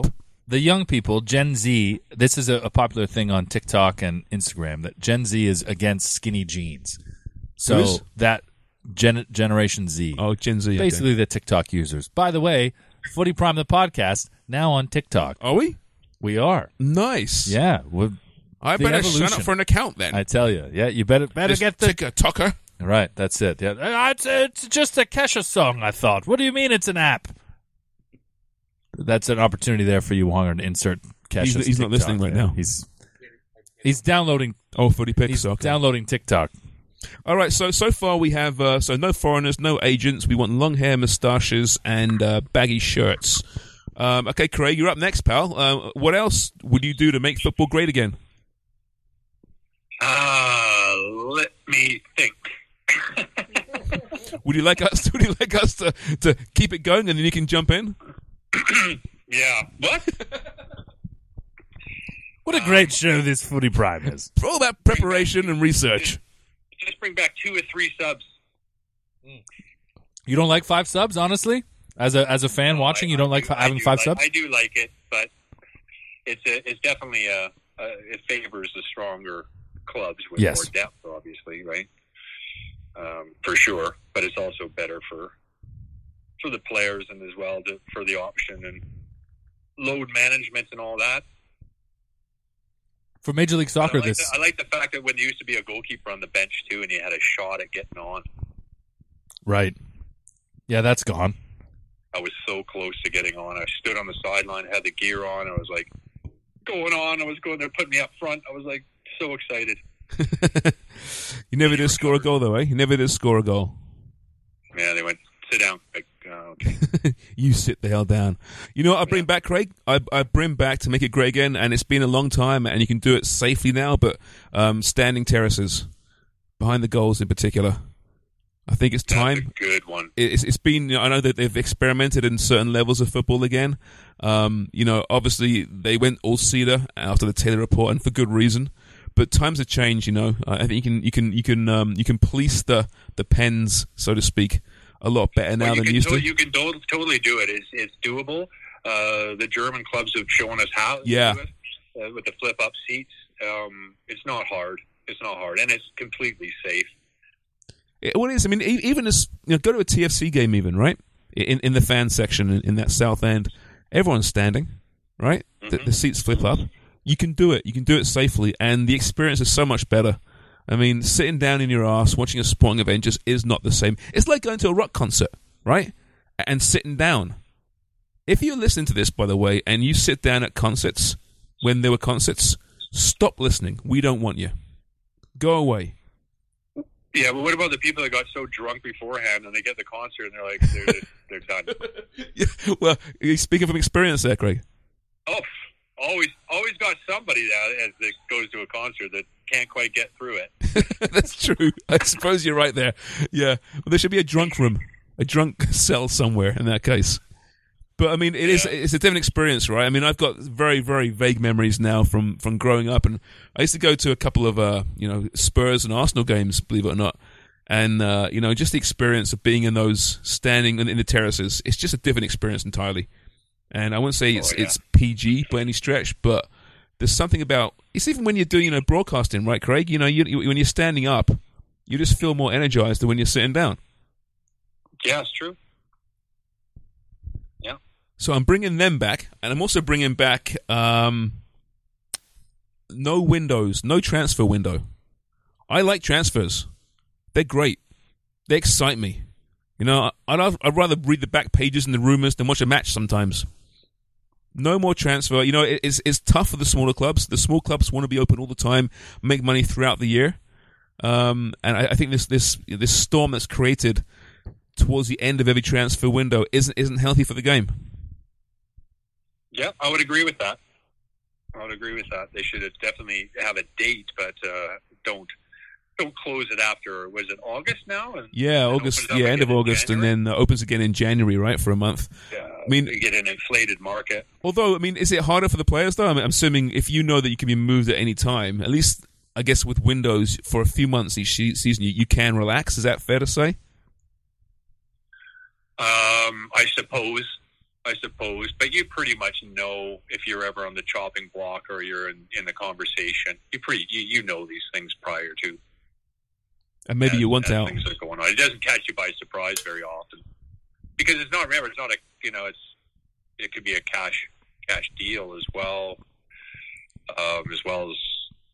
the young people, Gen Z, this is a, a popular thing on TikTok and Instagram, that Gen Z is against skinny jeans. So Who's? that gen- Generation Z. Oh, Gen Z. Basically okay. the TikTok users. By the way, Footy Prime, the podcast, now on TikTok. Are we? We are. Nice. Yeah. We're, I the better evolution. sign up for an account then. I tell you. Yeah, you better better Just get the... take a tucker. Right, that's it. Yeah, Uh, It's, it's just a Kesha song, I thought. What do you mean it's an app? That's an opportunity there for you, Wonger, to insert Kesha's He's, he's not TikTok listening right there. now. He's he's downloading Oh, footy picks. he's Okay. downloading TikTok. All right, so so far we have uh, so no foreigners, no agents. We want long hair, moustaches, and uh, baggy shirts. Um, okay, Craig, you're up next, pal. Uh, what else would you do to make football great again? Uh, let me think. Would you like us? Would you like us to, to keep it going, and then you can jump in? Yeah. What? What a great show this Footy Prime is. For all that preparation and research. Just bring back two or three subs. You don't like five subs, honestly? As a as a fan watching, you don't like I having do five like- subs? I do like it, but it's a, it's definitely a, a it favors the stronger clubs with Yes. more depth, obviously, right? Um, for sure, but it's also better for for the players and as well to, for the option and load management and all that. For Major League But Soccer, I like, this the, I like the fact that when there used to be a goalkeeper on the bench too, and you had a shot at getting on. right? Yeah, that's gone. I was so close to getting on. I stood on the sideline, had the gear on. I was like going on. I was going there, putting me up front. I was like so excited. You never did score a goal, though, eh? You never did score a goal. Yeah, they went, sit down. Like, oh, okay. You sit the hell down. You know what I bring back, Craig? I, I bring back to make it great again, and it's been a long time, and you can do it safely now, but um, standing terraces, behind the goals in particular. I think it's time. That's a good one. It's, it's been, you know, I know that they've experimented in certain levels of football again. Um, you know, obviously they went all cedar after the Taylor report, and for good reason. But times have changed, you know. I think you can, you can, you can, um, you can police the, the pens, so to speak, a lot better now Well, you than can you used to- to. You can do- totally do it. It's, it's doable. Uh, the German clubs have shown us how to Yeah. do it uh, with the flip-up seats. Um, it's not hard. It's not hard, and it's completely safe. It, what it is, I mean, e- even as you know, go to a T F C game, even right in in the fan section in, in that south end, everyone's standing, right? The, the seats flip up. You can do it. You can do it safely, and the experience is so much better. I mean, sitting down in your ass watching a sporting event just is not the same. It's like going to a rock concert, right? And sitting down. If you're listening to this, by the way, and you sit down at concerts when there were concerts, stop listening. We don't want you. Go away. Yeah, but what about the people that got so drunk beforehand and they get the concert and they're like, they're, they're done? Yeah, well, you're speaking from experience there, Craig. Oh, always, always got somebody that, that goes to a concert that can't quite get through it. That's true. I suppose you're right there. Yeah. Well, there should be a drunk room, a drunk cell somewhere in that case. But I mean, it is, it's a different experience, right? I mean, I've got very, very vague memories now from, from growing up. And I used to go to a couple of, uh, you know, Spurs and Arsenal games, believe it or not. And, uh, you know, just the experience of being in those, standing in, in the terraces, it's just a different experience entirely. And I wouldn't say it's, Oh, yeah. it's P G by any stretch, but there's something about, it's even when you're doing, you know, broadcasting, right, Craig? You know, you, you, when you're standing up, you just feel more energized than when you're sitting down. Yeah, it's true. Yeah. So I'm bringing them back, and I'm also bringing back um, no windows, no transfer window. I like transfers. They're great. They excite me. You know, I'd, I'd rather read the back pages and the rumors than watch a match sometimes. No more transfer. You know, it, it's, it's tough for the smaller clubs. The small clubs want to be open all the time, make money throughout the year. Um, and I, I think this, this, this storm that's created towards the end of every transfer window isn't, isn't healthy for the game. Yeah, I would agree with that. I would agree with that. They should definitely have a date, but uh, don't don't close it after. Was it August now? And, Yeah, and August. opens up Yeah, end of again in August, and January? then uh, opens again in January, right, for a month. Yeah, I mean, you get an inflated market. although, I mean, is it harder for the players though? I mean, I'm assuming if you know that you can be moved at any time, at least I guess with Windows for a few months each se- season, you, you can relax. Is that fair to say? Um, I suppose. I suppose. But you pretty much know if you're ever on the chopping block or you're in, in the conversation. You pretty you, you know these things prior to. And maybe as, you want as out. things are going on. It doesn't catch you by surprise very often because it's not. Remember, it's not a you know it's it could be a cash cash deal as well, um, as well as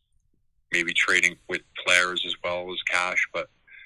maybe trading with players as well as cash, but.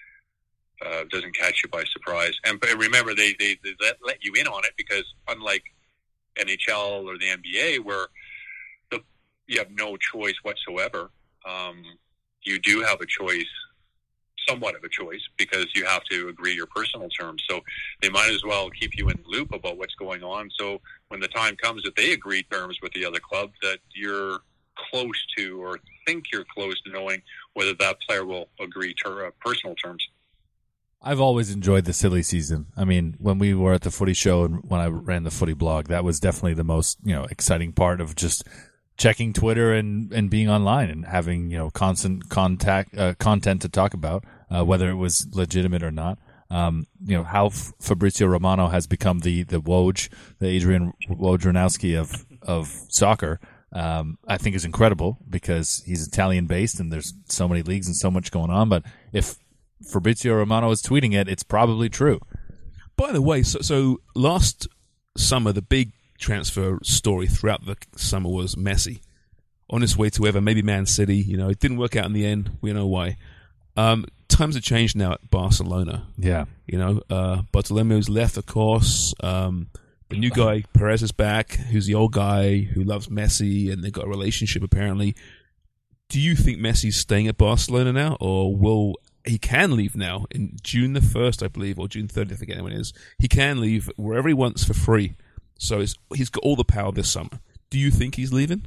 Uh, doesn't catch you by surprise. And but remember, they, they, they let, let you in on it because unlike N H L or the N B A, where the, you have no choice whatsoever, um, you do have a choice, somewhat of a choice, because you have to agree your personal terms. So they might as well keep you in the loop about what's going on. So when the time comes that they agree terms with the other club, that you're close to or think you're close to knowing whether that player will agree to uh, personal terms. I've always enjoyed the silly season. I mean, when we were at the Footy Show and when I ran the Footy blog, that was definitely the most, you know, exciting part of just checking Twitter and, and being online and having, you know, constant contact uh, content to talk about, uh, whether it was legitimate or not. Um, you know, how F- Fabrizio Romano has become the the Woj, the Adrian Wojnarowski of of soccer. Um, I think is incredible because he's Italian based and there's so many leagues and so much going on. But if Fabrizio Romano is tweeting it, it's probably true. By the way, so, so last summer, the big transfer story throughout the summer was Messi on his way to ever maybe Man City. You know, it didn't work out in the end. We know why. Um, times have changed now at Barcelona. Yeah. You know, uh, Bartolomeo's left, of course. Um, the new guy, Perez, is back, who's the old guy who loves Messi, and they've got a relationship apparently. Do you think Messi's staying at Barcelona now, or will... He can leave now in June the first, I believe, or June thirtieth, I forget when it is. He can leave wherever he wants for free. So it's, he's got all the power this summer. Do you think he's leaving?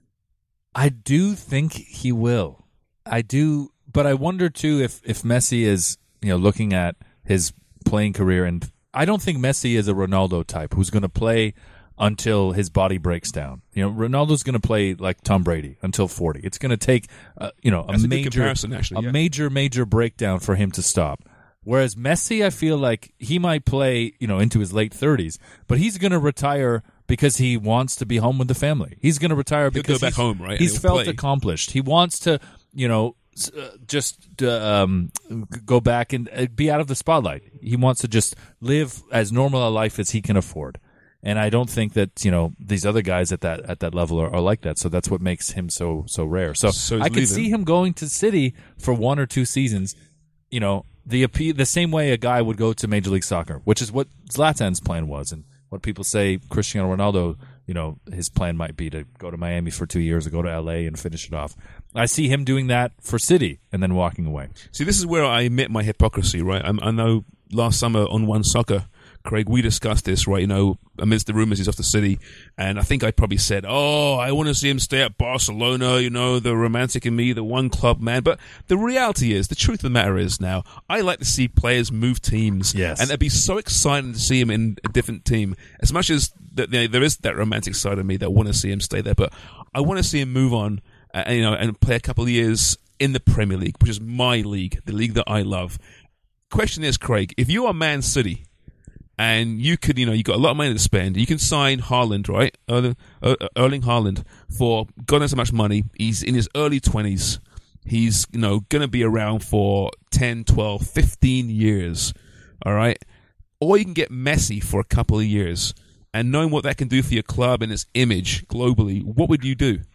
I do think he will. I do, but I wonder too if, if Messi is, you know, looking at his playing career, and I don't think Messi is a Ronaldo type who's going to play until his body breaks down. You know, Ronaldo's going to play like Tom Brady until forty. It's going to take, uh, you know, a That's a good major, comparison, actually, a yeah. major, major breakdown for him to stop. Whereas Messi, I feel like he might play, you know, into his late thirties, but he's going to retire because he wants to be home with the family. He's going to retire He'll because go back he's, home, right? And he's he'll felt play. accomplished. He wants to, you know, uh, just uh, um, go back and uh, be out of the spotlight. He wants to just live as normal a life as he can afford. And I don't think that, you know, these other guys at that at that level are, are like that. So that's what makes him so so rare. So, So he's I could leaving. see him going to City for one or two seasons. You know, the appe- the same way a guy would go to Major League Soccer, which is what Zlatan's plan was, and what people say Cristiano Ronaldo, you know, his plan might be to go to Miami for two years or go to L A and finish it off. I see him doing that for City and then walking away. See, this is where I admit my hypocrisy, right? I, I know last summer on One Soccer, Craig, we discussed this, right? You know, amidst the rumors he's off the City, and I think I probably said, "Oh, I want to see him stay at Barcelona." You know, the romantic in me, the one club man. But the reality is, the truth of the matter is, now I like to see players move teams, Yes. and it'd be so exciting to see him in a different team. As much as that, you know, there is that romantic side of me that want to see him stay there, but I want to see him move on, uh, you know, and play a couple of years in the Premier League, which is my league, the league that I love. Question is, Craig, if you are Man City, and you could, you know, you got a lot of money to spend. You can sign Haaland, right? Erling, uh, Erling Haaland for God knows how much money. He's in his early twenties. He's, you know, going to be around for ten, twelve, fifteen years, all right? Or you can get Messi for a couple of years. And knowing what that can do for your club and its image globally, what would you do?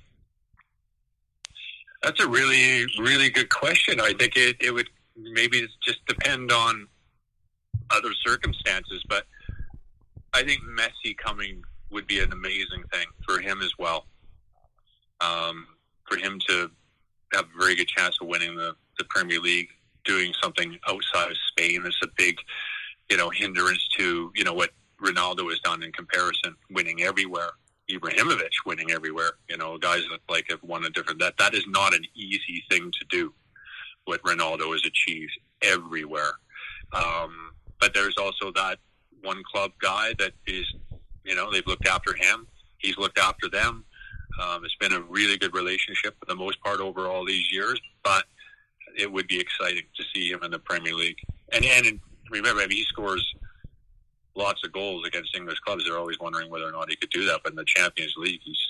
That's a really, really good question. I think it, it would maybe just depend on other circumstances, but I think Messi coming would be an amazing thing for him as well. Um, for him to have a very good chance of winning the, the Premier League, doing something outside of Spain is a big, you know, hindrance to, you know, what Ronaldo has done in comparison, winning everywhere. Ibrahimovic winning everywhere. You know, guys that like have won a different, that, that is not an easy thing to do, what Ronaldo has achieved everywhere. Um, But there's also that one club guy that is, you know, they've looked after him. He's looked after them. Um, it's been a really good relationship for the most part over all these years, but it would be exciting to see him in the Premier League. And, and remember, I mean, he scores lots of goals against English clubs. They're always wondering whether or not he could do that. But in the Champions League, he's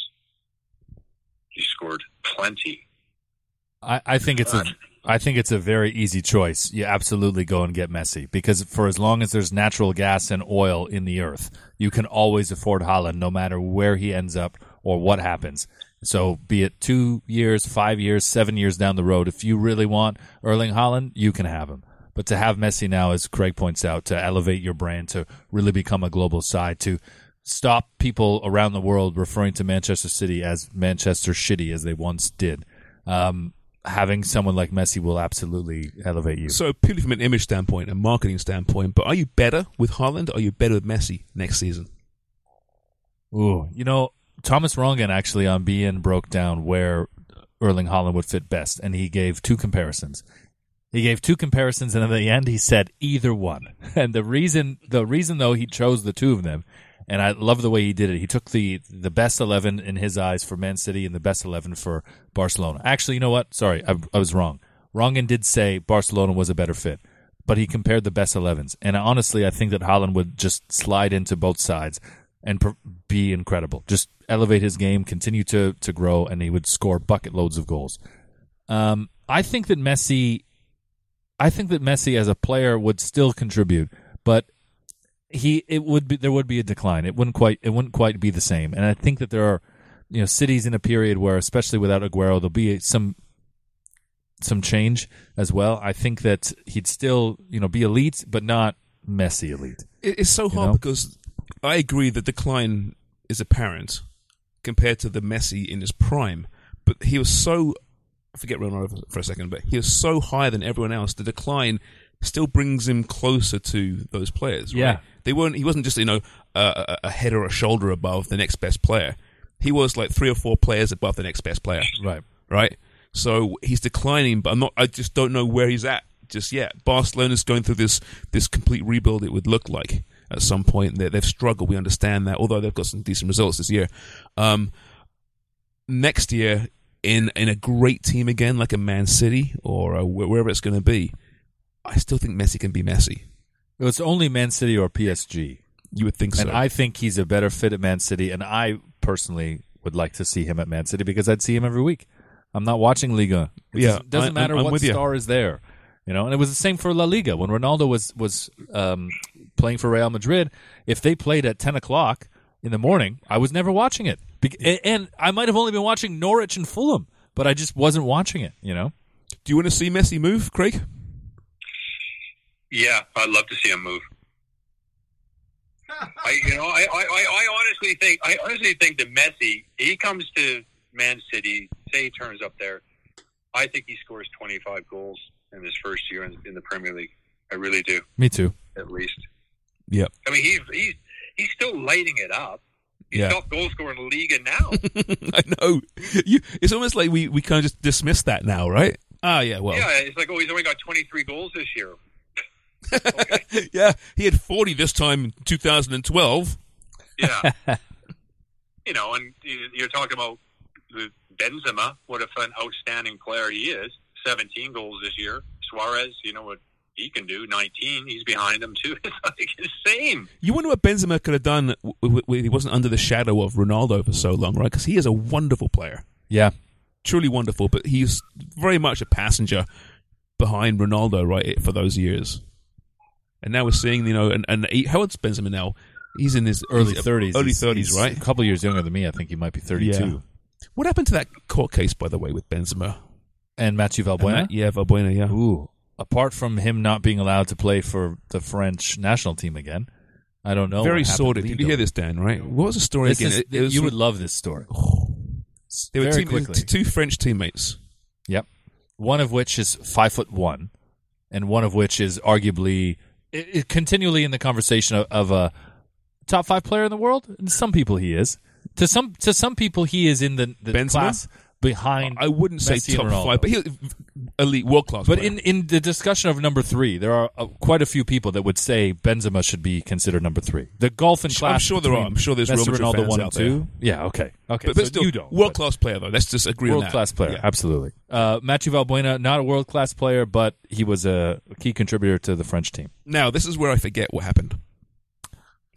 he scored plenty. I, I think it's a I think it's a very easy choice. You absolutely go and get Messi because for as long as there's natural gas and oil in the earth, you can always afford Haaland no matter where he ends up or what happens. So be it two years, five years, seven years down the road, if you really want Erling Haaland, you can have him. But to have Messi now, as Craig points out, to elevate your brand, to really become a global side, to stop people around the world referring to Manchester City as Manchester shitty as they once did. Um, having someone like Messi will absolutely elevate you. So purely from an image standpoint, a marketing standpoint, but are you better with Haaland or are you better with Messi next season? Ooh, you know, Thomas Rongen actually on B N broke down where Erling Haaland would fit best, and he gave two comparisons. He gave two comparisons, and in the end, he said either one. And the reason, the reason though, he chose the two of them, and I love the way he did it. He took the the best eleven in his eyes for Man City and the best eleven for Barcelona. Actually, you know what? Sorry, I, I was wrong. Rongen did say Barcelona was a better fit, but he compared the best elevens. And honestly, I think that Haaland would just slide into both sides and pr- be incredible. Just elevate his game, continue to to grow, and he would score bucket loads of goals. Um, I think that Messi. I think that Messi as a player would still contribute, but he it would be there would be a decline. It wouldn't quite it wouldn't quite be the same. And I think that there are you know cities in a period where, especially without Aguero, there'll be some some change as well. I think that he'd still you know be elite, but not Messi elite. It's so hard you know? because I agree the decline is apparent compared to the Messi in his prime, but he was so. I forget Ronaldo for a second, but he was so high than everyone else. The decline still brings him closer to those players. Right? Yeah, they weren't. He wasn't just you know a, a head or a shoulder above the next best player. He was like three or four players above the next best player. Right, right. So he's declining, but I'm not. I just don't know where he's at just yet. Barcelona's going through this this complete rebuild. It would look like at some point they, they've struggled. We understand that, although they've got some decent results this year. Um, next year. In in a great team again, like a Man City or a, wherever it's going to be, I still think Messi can be Messi. It's only Man City or P S G. You would think so. And I think he's a better fit at Man City, and I personally would like to see him at Man City because I'd see him every week. I'm not watching Liga. It yeah, doesn't, doesn't I, matter I'm what with star you. is there. You know, and it was the same for La Liga. When Ronaldo was, was um, playing for Real Madrid, if they played at ten o'clock in the morning, I was never watching it. Be- and I might have only been watching Norwich and Fulham. But I just wasn't watching it, you know? Do you want to see Messi move, Craig? Yeah, I'd love to see him move. I, you know, I, I, I honestly think, I honestly think that Messi, he comes to Man City, say he turns up there, I think he scores twenty-five goals in his first year in, in the Premier League. I really do. Me too. At least. Yep. I mean, he's he's he's still lighting it up. He's yeah. top goal scorer in the league now. I know. You, it's almost like we, we kind of just dismiss that now, right? Ah, yeah, well. Yeah, it's like, oh, he's only got twenty-three goals this year. Okay. Yeah, he had forty this time in two thousand twelve. Yeah. You know, and you're talking about Benzema, what an outstanding player he is. seventeen goals this year. Suarez, you know what he can do, nineteen. He's behind him, too. It's like insane. You wonder what Benzema could have done when he wasn't under the shadow of Ronaldo for so long, right? Because he is a wonderful player. Yeah. Truly wonderful, but he's very much a passenger behind Ronaldo, right, for those years. And now we're seeing, you know, and, and he, how old's Benzema now? He's in his early he's, thirties. Early He's, thirties, he's right? A couple of years younger than me. I think he might be thirty-two. Yeah. What happened to that court case, by the way, with Benzema? And Mathieu Valbuena? And that, yeah, Valbuena, yeah. Ooh. Apart from him not being allowed to play for the French national team again, I don't know. Very what sordid. Did you hear this, Dan, right? What was the story This again? is- It- it was you from- would love this story. They were Very team- quickly. two French teammates. Yep. One of which is five foot one, and one of which is arguably it, it, continually in the conversation of, of a top five player in the world. And some people he is. To some to some people he is in the, the Benzema? class behind. I wouldn't say Messi and top Ronaldo. five, but he elite, world class. But in, in the discussion of number three, there are uh, quite a few people that would say Benzema should be considered number three. The golf and class. I'm sure there are. between I'm sure there's Messi, Real Madrid Ronaldo fans one out and two. Yeah, okay, okay. but, but so still, you don't. world class player though. Let's just agree on that. World class player, Yeah. absolutely. Uh, Mathieu Valbuena, not a world class player, but he was a key contributor to the French team. Now, this is where I forget what happened.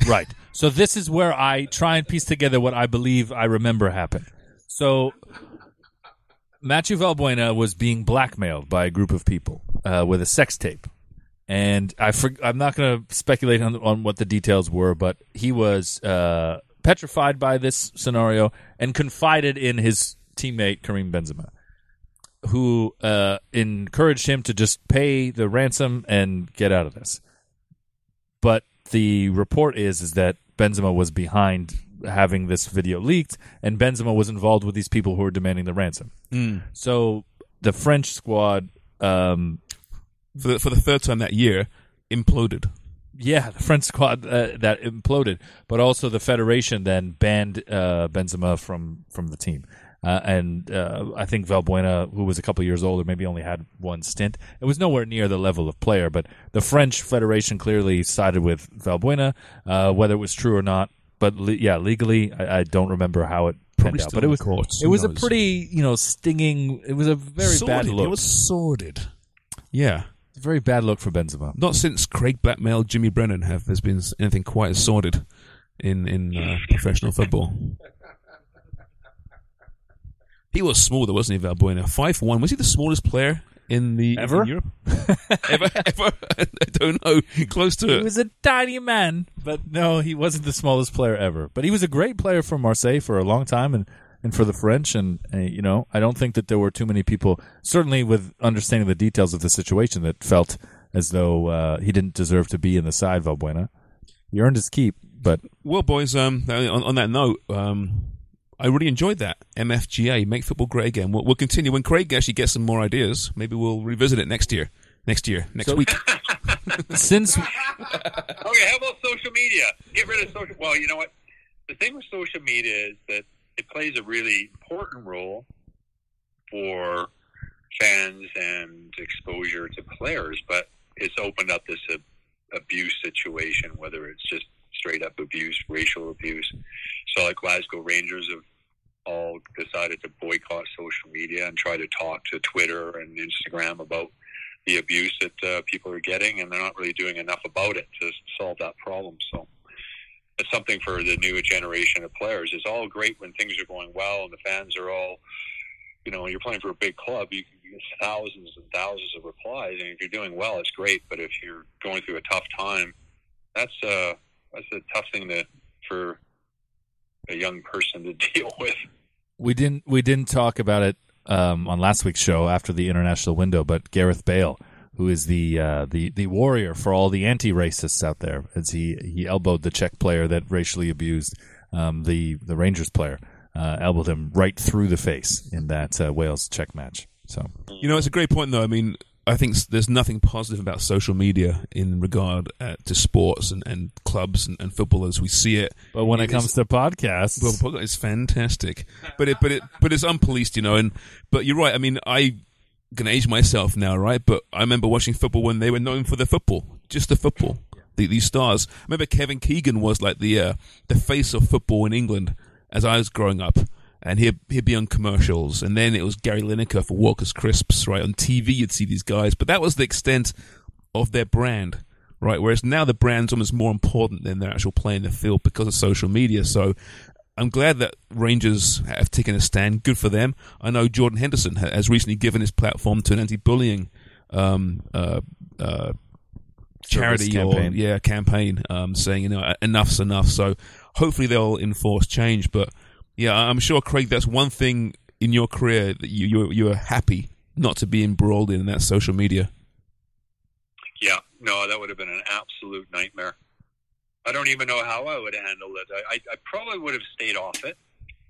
Right. So this is where I try and piece together what I believe I remember happened. So Matthew Valbuena was being blackmailed by a group of people uh, with a sex tape. And I for, I'm not going to speculate on, on what the details were, but he was uh, petrified by this scenario and confided in his teammate Karim Benzema, who uh, encouraged him to just pay the ransom and get out of this. But the report is is that Benzema was behind having this video leaked, and Benzema was involved with these people who were demanding the ransom. Mm. So the French squad, um, for the, for the third time that year, imploded. Yeah, the French squad uh, that imploded, but also the federation then banned uh, Benzema from, from the team. Uh, and uh, I think Valbuena, who was a couple years older, maybe only had one stint. It was nowhere near the level of player, but the French Federation clearly sided with Valbuena, uh, whether it was true or not. But le- yeah, legally, I, I don't remember how it panned out. But it was courts, it was knows? a pretty, you know, stinging. It was a very sordid. bad look. It was sordid. Yeah, very bad look for Benzema. Not since Craig blackmailed Jimmy Brennan have there's been anything quite as sordid in in uh, professional football. He was small, though, wasn't he, Valbuena? five one. Was he the smallest player in the ever? In Europe? ever? Ever? I don't know. Close to he it. He was a tiny man, but no, he wasn't the smallest player ever. But he was a great player for Marseille for a long time, and, and for the French. And uh, you know, I don't think that there were too many people, certainly with understanding the details of the situation, that felt as though uh, he didn't deserve to be in the side. Valbuena, he earned his keep. But well, boys, um, on, on that note. Um, I really enjoyed that. M F G A, Make Football Great Again. We'll, we'll continue. When Craig actually gets some more ideas, maybe we'll revisit it next year. Next year. Next so, week. Since... Okay, how about social media? Get rid of social... Well, you know what? The thing with social media is that it plays a really important role for fans and exposure to players, but it's opened up this uh, abuse situation, whether it's just straight-up abuse, racial abuse. So like Glasgow Rangers have all decided to boycott social media and try to talk to Twitter and Instagram about the abuse that uh, people are getting, and they're not really doing enough about it to solve that problem. So it's something for the new generation of players. It's all great when things are going well and the fans are all, you know, you're playing for a big club, you can get thousands and thousands of replies, and if you're doing well, it's great. But if you're going through a tough time, that's uh, that's a tough thing to, for a young person to deal with. We didn't we didn't talk about it um, on last week's show after the international window, but Gareth Bale, who is the uh, the the warrior for all the anti-racists out there, as he, he elbowed the Czech player that racially abused um, the the Rangers player, uh, elbowed him right through the face in that uh, Wales Czech match. So you know, it's a great point, though. I mean, I think there's nothing positive about social media in regard uh, to sports and, and clubs and, and footballers. We see it, but when it, it comes is, to podcasts, well, it's fantastic. But it, but it, but it's unpoliced, you know. And but you're right. I mean, I can age myself now, right? But I remember watching football when they were known for their football, just the football. The, these stars. I remember Kevin Keegan was like the uh, the face of football in England as I was growing up. And he'd, he'd be on commercials. And then it was Gary Lineker for Walker's Crisps, right? On T V, you'd see these guys. But that was the extent of their brand, right? Whereas now the brand's almost more important than their actual play in the field because of social media. So I'm glad that Rangers have taken a stand. Good for them. I know Jordan Henderson has recently given his platform to an anti-bullying um, uh, uh, charity campaign. or yeah campaign, um, saying, you know, enough's enough. So hopefully they'll enforce change. But yeah, I'm sure, Craig, that's one thing in your career that you you're, you're happy not to be embroiled in, and that's social media. Yeah, no, that would have been an absolute nightmare. I don't even know how I would have handled it. I, I, I probably would have stayed off it.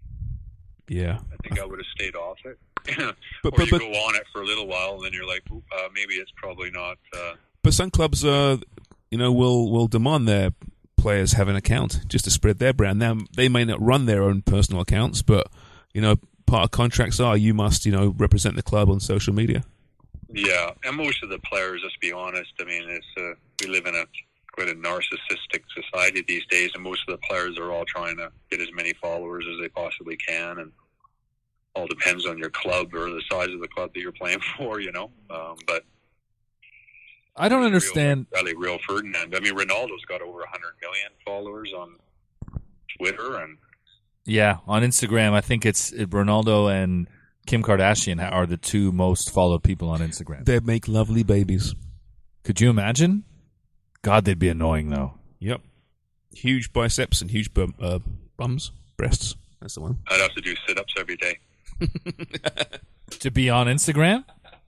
Yeah. I think I would have stayed off it. but, or but, you but, go on it for a little while, and then you're like, uh, maybe it's probably not... Uh... But some clubs, uh, you know, will, will demand their players have an account just to spread their brand. Now, they may not run their own personal accounts, but, you know, part of contracts are you must, you know, represent the club on social media. Yeah, and most of the players, let's be honest, I mean, it's uh, we live in a quite a narcissistic society these days, and most of the players are all trying to get as many followers as they possibly can, and all depends on your club or the size of the club that you're playing for, you know. Um, but I don't Real- understand. Really, real Ferdinand. I mean, Ronaldo's got over one hundred million followers on Twitter, and Yeah, on Instagram, I think it's it, Ronaldo and Kim Kardashian are the two most followed people on Instagram. They make lovely babies. Could you imagine? God, they'd be annoying though. Yep. Huge biceps and huge bum, uh, bums, breasts. That's the one. I'd have to do sit-ups every day. To be on Instagram?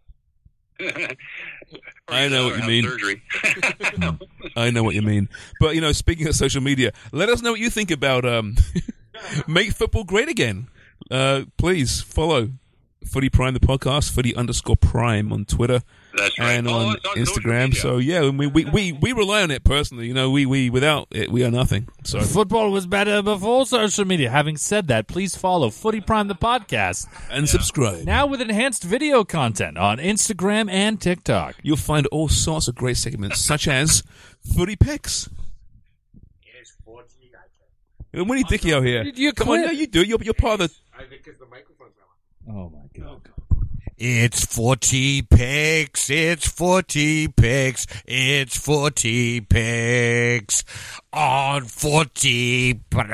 I know what you Have mean. Surgery. I know what you mean. But, you know, speaking of social media, let us know what you think about um, Make Football Great Again. Uh, please follow Footy Prime, the podcast, Footy underscore Prime on Twitter. That's right. And Follow on us on social Instagram. media. So, yeah, we, we, we, we rely on it personally. You know, we, we without it, we are nothing. So, Football was better before social media. Having said that, please follow Footy Prime, the podcast, and subscribe. now with enhanced video content on Instagram and TikTok. You'll find all sorts of great segments, such as Footy Picks. Winnie Dicchio here. You Come on, quit. yeah, you do. You're, you're part of the... Oh my God. It's forty picks, it's forty picks, it's forty picks on forty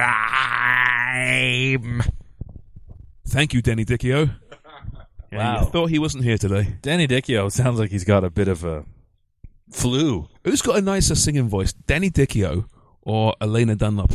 Prime. Thank you, Danny Dicchio. Wow. I thought he wasn't here today. Danny Dicchio sounds like he's got a bit of a flu. Who's got a nicer singing voice, Danny Dicchio or Elena Dunlop?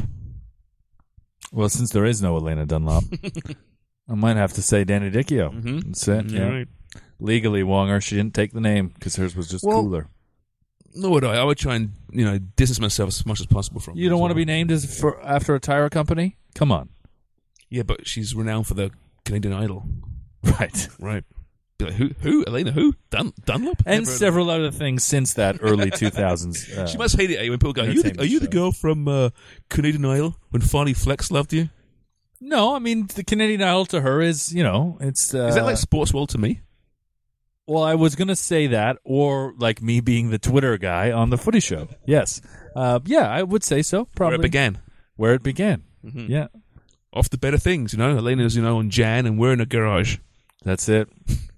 Well, since there is no Elena Dunlop, I might have to say Danny Dicchio. Mhm. That's it. Yeah, Yeah. right. Legally, Wonger, she didn't take the name because hers was just Well, cooler. Nor would I. I would try and, you know, distance myself as much as possible from You her don't as want to well. be named as for after a tire company? Come on. Yeah, but she's renowned for the Canadian Idol. Right. Right. Be like, who? Who? Elena? Who? Dun- Dunlop? And Never heard of several other things since that early two thousands. Uh, her. She must hate it eh, when people go, are you the, entertainment are you the show. girl from uh, Canadian Idol when Farley Flex loved you? No, I mean, the Canadian Idol to her is, you know, it's... Uh, Is that like Sports World to me? Well, I was going to say that, or like me being the Twitter guy on the Footy Show. Yes. Uh, yeah, I would say so. Probably. Where it began. Where it began. Mhm. Yeah, Off the better things, you know. Elena's, you know, on Jan and we're in a garage. that's it.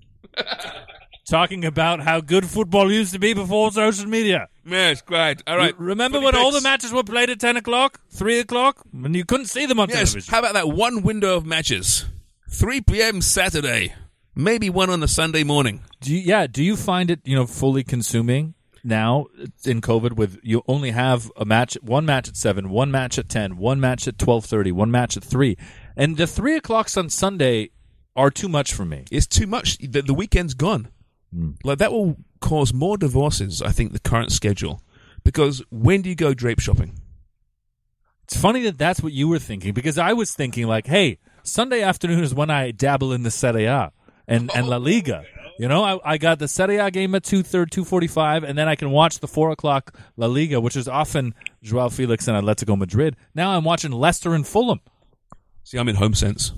Talking about how good football used to be before social media. Man, it's great. All right. Remember Footy when all picks. the matches were played at ten o'clock, three o'clock, when you couldn't see them on Yes. television? How about that one window of matches? three p.m. Saturday. Maybe one on a Sunday morning. Do you, yeah, do you find it, you know, fully consuming now in COVID with you only have a match, one match at seven, one match at ten, one match at twelve thirty, one match at three. And the three o'clocks on Sunday are too much for me. It's too much. The, the weekend's gone. Hmm. Like, that will cause more divorces, I think, the current schedule. Because when do you go drape shopping? It's funny that that's what you were thinking because I was thinking like, hey, Sunday afternoon is when I dabble in the Serie A and, and La Liga. You know, I, I got the Serie A game at two thirty, two forty-five, and then I can watch the four o'clock La Liga, which is often Joao Felix and Atletico Madrid. Now I'm watching Leicester and Fulham. See, I'm in home sense.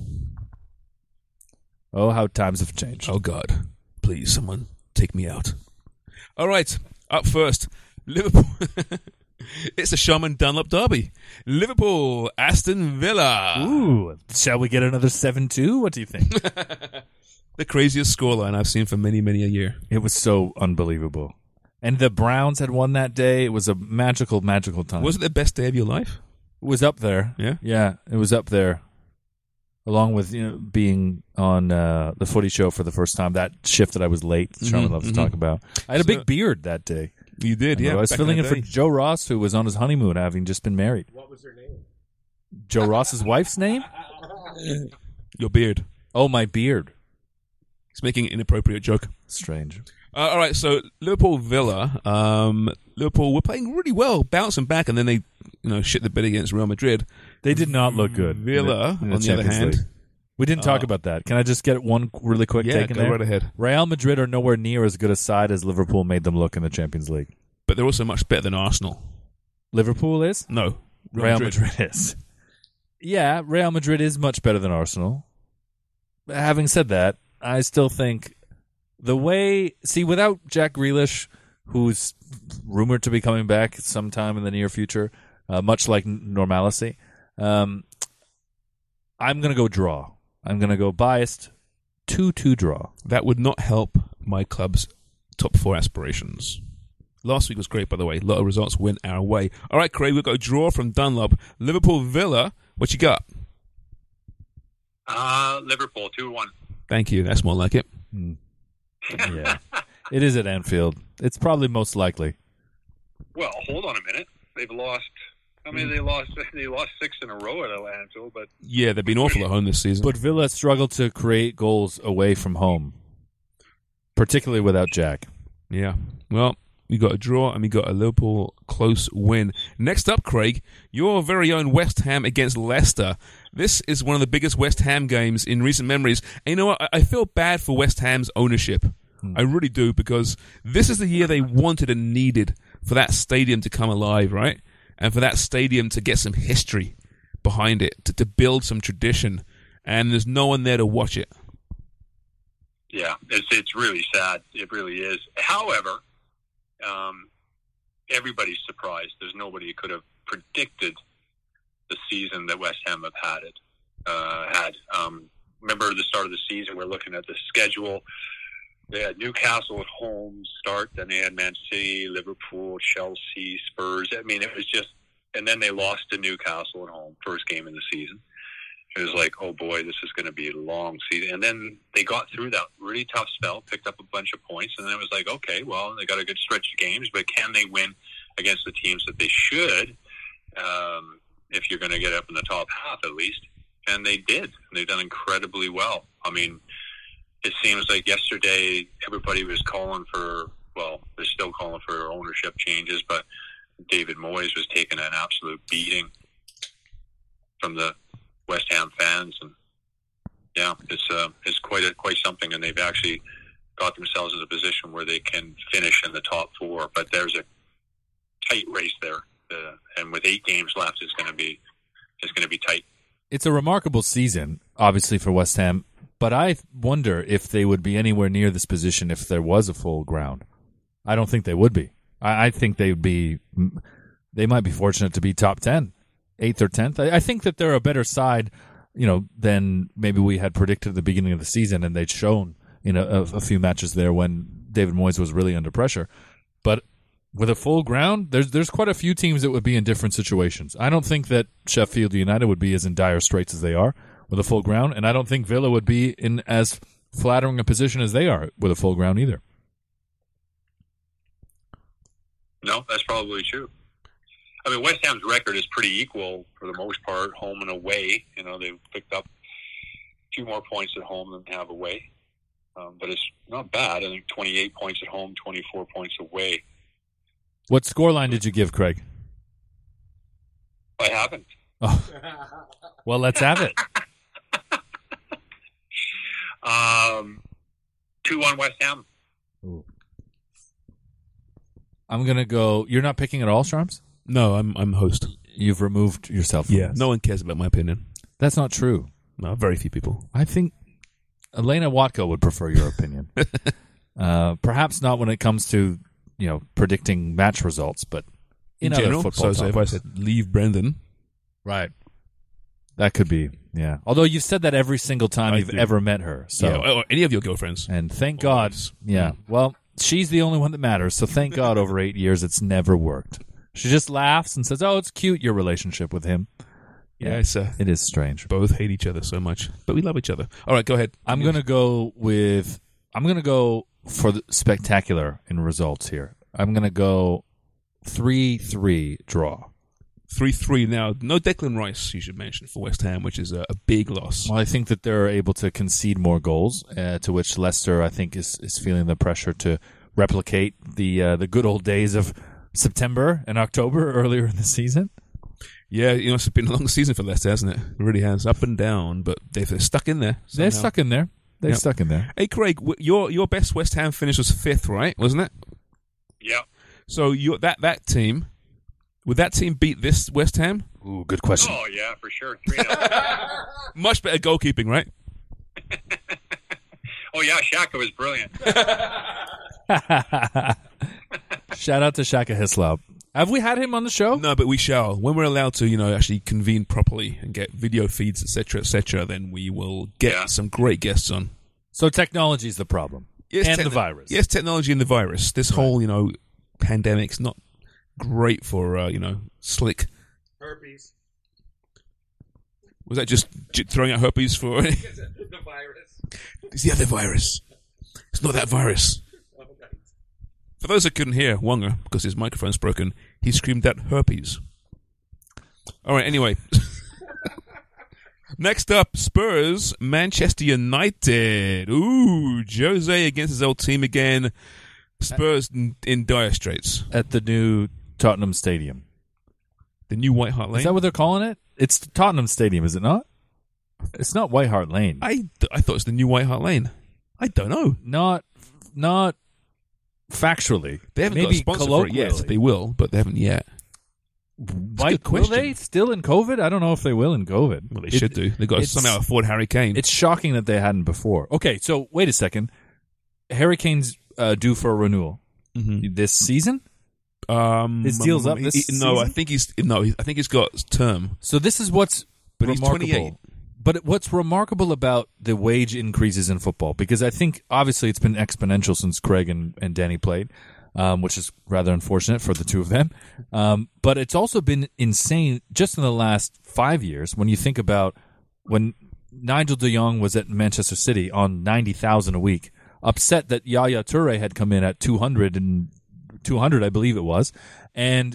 Oh, how times have changed. Oh, God. Please, someone take me out. All right. Up first, Liverpool. It's the Sherman Dunlop derby. Liverpool, Aston Villa. Ooh, shall we get another seven two? What do you think? The craziest scoreline I've seen for many, many a year. It was so unbelievable. And the Browns had won that day. It was a magical, magical time. Was it the best day of your life? It was up there. Yeah? Yeah, it was up there. Along with, you know, being on uh, the Footy Show for the first time, that shift that I was late, Sherman Mhm, loves to mhm. talk about. I had a So- big beard that day. You did, yeah. I was back filling in in the for day. Joe Ross, who was on his honeymoon, having just been married. What was her name? Joe Ross's wife's name? Your beard. Oh, my beard. He's making an inappropriate joke. Strange. Uh, all right, so Liverpool Villa. Um, Liverpool were playing really well, bouncing back, and then they, you know, shit the bed against Real Madrid. They did not look good. Villa, in the, in the on the other Champions hand, League. We didn't talk Uh, about that. Can I just get one really quick yeah, take in go there? right ahead. Real Madrid are nowhere near as good a side as Liverpool made them look in the Champions League. But they're also much better than Arsenal. Liverpool is? No, Real Madrid is. Yeah, Real Madrid is much better than Arsenal. But having said that, I still think the way... See, without Jack Grealish, who's rumored to be coming back sometime in the near future, uh, much like Normalcy, um, I'm going to go draw. I'm going to go biased two two draw. That would not help my club's top four aspirations. Last week was great, by the way. A lot of results went our way. All right, Craig, we've got a draw from Dunlop. Liverpool Villa. What you got? Uh, Liverpool, two one. Thank you. That's more like it. Mm. Yeah. It is at Anfield. It's probably most likely. Well, hold on a minute. They've lost. I mean, they lost. They lost six in a row at Anfield, but Yeah, they've been awful at home this season. But Villa struggled to create goals away from home, particularly without Jack. Yeah. Well, we got a draw and we got a Liverpool close win. Next up, Craig, your very own West Ham against Leicester. This is one of the biggest West Ham games in recent memories. And you know what? I I feel bad for West Ham's ownership. Hmm. I really do, because this is the year they wanted and needed for that stadium to come alive, right? And for that stadium to get some history behind it, to, to build some tradition. And there's no one there to watch it. yeah, it's it's really sad. It really is. However, um, everybody's surprised. There's nobody who could have predicted the season that West Ham have had it. Uh, had um, remember the start of the season? We're looking at the schedule. They had Newcastle at home start, then they had Man City, Liverpool, Chelsea, Spurs. I mean, it was just, and then they lost to Newcastle at home, first game of the season. It was like, oh boy, this is going to be a long season. And then they got through that really tough spell, picked up a bunch of points, and then it was like, okay, well, they got a good stretch of games, but can they win against the teams that they should, um, if you're going to get up in the top half at least? And they did. They've done incredibly well. I mean, it seems like yesterday everybody was calling for, well, they're still calling for ownership changes, but David Moyes was taking an absolute beating from the West Ham fans, and yeah, it's uh, it's quite a, quite something, and they've actually got themselves in a position where they can finish in the top four. But there's a tight race there, uh, and with eight games left, it's going to be it's going to be tight. It's a remarkable season, obviously, for West Ham. But I wonder if they would be anywhere near this position if there was a full ground. I don't think they would be. I, I think they would be. They might be fortunate to be top ten, eighth or tenth. I, I think that they're a better side, you know, than maybe we had predicted at the beginning of the season, and they'd shown in a, a, a few matches there when David Moyes was really under pressure. But with a full ground, there's there's quite a few teams that would be in different situations. I don't think that Sheffield United would be as in dire straits as they are with a full ground, and I don't think Villa would be in as flattering a position as they are with a full ground either. No, that's probably true. I mean, West Ham's record is pretty equal for the most part, home and away. You know, they've picked up a few more points at home than they have away. Um, but it's not bad. I think twenty-eight points at home, twenty-four points away. What scoreline did you give, Craig? I haven't. Oh. Well, let's have it. um, two one West Ham. Ooh. I'm going to go... You're not picking at all, Sharms? No, I'm I'm host. You've removed yourself from Yeah, this. no one cares about my opinion. That's not true. No, very few people. I think Elena Watko would prefer your opinion. uh, perhaps not when it comes to, you know, predicting match results, but in, In other general, football so, so if I topics. said leave Brendan, Right. That could be, yeah. Although you've said that every single time I you've do. ever met her. So. yeah, or any of your girlfriends. And thank God, Always. yeah. Well, she's the only one that matters, so thank God over eight years it's never worked. She just laughs and says, oh, it's cute, your relationship with him. Yeah, it's uh, It is strange. both hate each other so much, but we love each other. All right, go ahead. I'm going to go with, I'm going to go for the spectacular in results here. I'm going to go three three draw. three three now. No Declan Rice, you should mention, for West Ham, which is a, a big loss. Well, I think that they're able to concede more goals, uh, to which Leicester, I think, is, is feeling the pressure to replicate the uh, the good old days of September and October earlier in the season. Yeah, you know, it's been a long season for Leicester, hasn't it? It really has. Up and down, but they've, they're stuck in there. They're somehow. stuck in there. They're Yep. stuck in there. Hey, Craig, w- your your best West Ham finish was fifth, right? Wasn't it? Yeah. So you that that team, would that team beat this West Ham? Ooh, good question. Oh, yeah, for sure. three nil. Much better goalkeeping, right? Oh, yeah, Shaka was brilliant. Shout out to Shaka Hislop. Have we had him on the show? No, but we shall. When we're allowed to, you know, actually convene properly and get video feeds, et cetera, et cetera, then we will get Yeah. some great guests on. So technology's the problem. Yes, and techn- the virus. Yes, technology and the virus. This whole, you know, pandemic's not great for uh, you know slick. Herpes. Was that just j- throwing out herpes for the virus. It's the other virus. It's not that virus. For those that couldn't hear Wonga, because his microphone's broken, he screamed out herpes. All right, anyway. Next up, Spurs, Manchester United. Ooh, Jose against his old team again. Spurs in, in dire straits. At the new Tottenham Stadium. The new White Hart Lane? Is that what they're calling it? It's Tottenham Stadium, is it not? It's not White Hart Lane. I, I thought it was the new White Hart Lane. I don't know. Not not factually. They haven't Maybe got a sponsor for it yet. They will, but they haven't yet. Why, will they still in COVID? I don't know if they will in COVID. Well, they It- should do. They've got to it's- somehow afford Harry Kane. It's shocking that they hadn't before. Okay, so wait a second. Harry Kane's uh, due for a renewal Mhm. this season. Um, His deal's up he- this he- No, I season? think he's no. He, I think he's got term. So this is what's But he's remarkable. twenty-eight. But what's remarkable about the wage increases in football, because I think obviously it's been exponential since Craig and, and Danny played, um, which is rather unfortunate for the two of them. Um, but it's also been insane just in the last five years when you think about when Nigel de Jong was at Manchester City on ninety thousand a week, upset that Yaya Toure had come in at two hundred and two hundred, I believe it was, and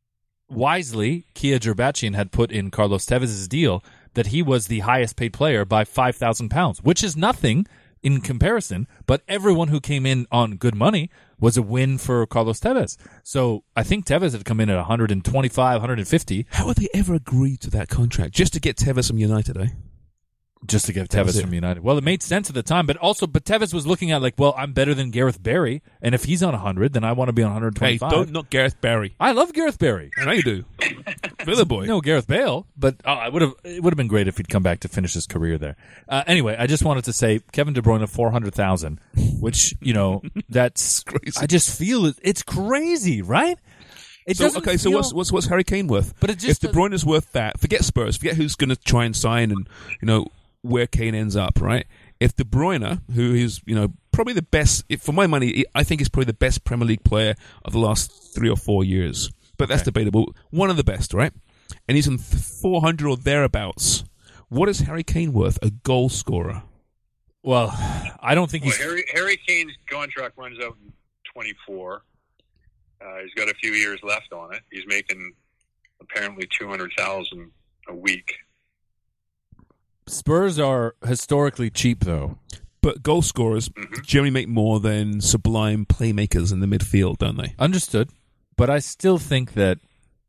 wisely, Kia Gerbachian had put in Carlos Tevez' deal that he was the highest paid player by five thousand pounds, which is nothing in comparison, but everyone who came in on good money was a win for Carlos Tevez. So I think Tevez had come in at one twenty-five, one fifty. How would they ever agree to that contract just to get Tevez from United? Eh? Just to get That was Tevez it. from United. Well, it made sense at the time, but also, but Tevez was looking at like, well, I'm better than Gareth Barry, and if he's on one hundred, then I want to be on one Hey, twenty-five. don't knock Gareth Barry. I love Gareth Barry. I know you do. Villa boy. No Gareth Bale, but oh, I would have. It would have been great if he'd come back to finish his career there. Uh, anyway, I just wanted to say Kevin De Bruyne four hundred thousand, which you know that's Crazy. I just feel it, it's crazy, right? It So doesn't okay, so feel- what's what's what's Harry Kane worth? But it just if De Bruyne is worth that, forget Spurs, forget who's going to try and sign, and you know where Kane ends up, right? If De Bruyne, who is you know probably the best, if, for my money, I think he's probably the best Premier League player of the last three or four years, but that's debatable. One of the best, right? And he's in four hundred or thereabouts. What is Harry Kane worth? A goal scorer? Well, I don't think Well, he's. Harry, Harry Kane's contract runs out in twenty-four. Uh, he's got a few years left on it. He's making apparently two hundred thousand a week. Spurs are historically cheap, though. But goal scorers Mhm. generally make more than sublime playmakers in the midfield, don't they? Understood, but I still think that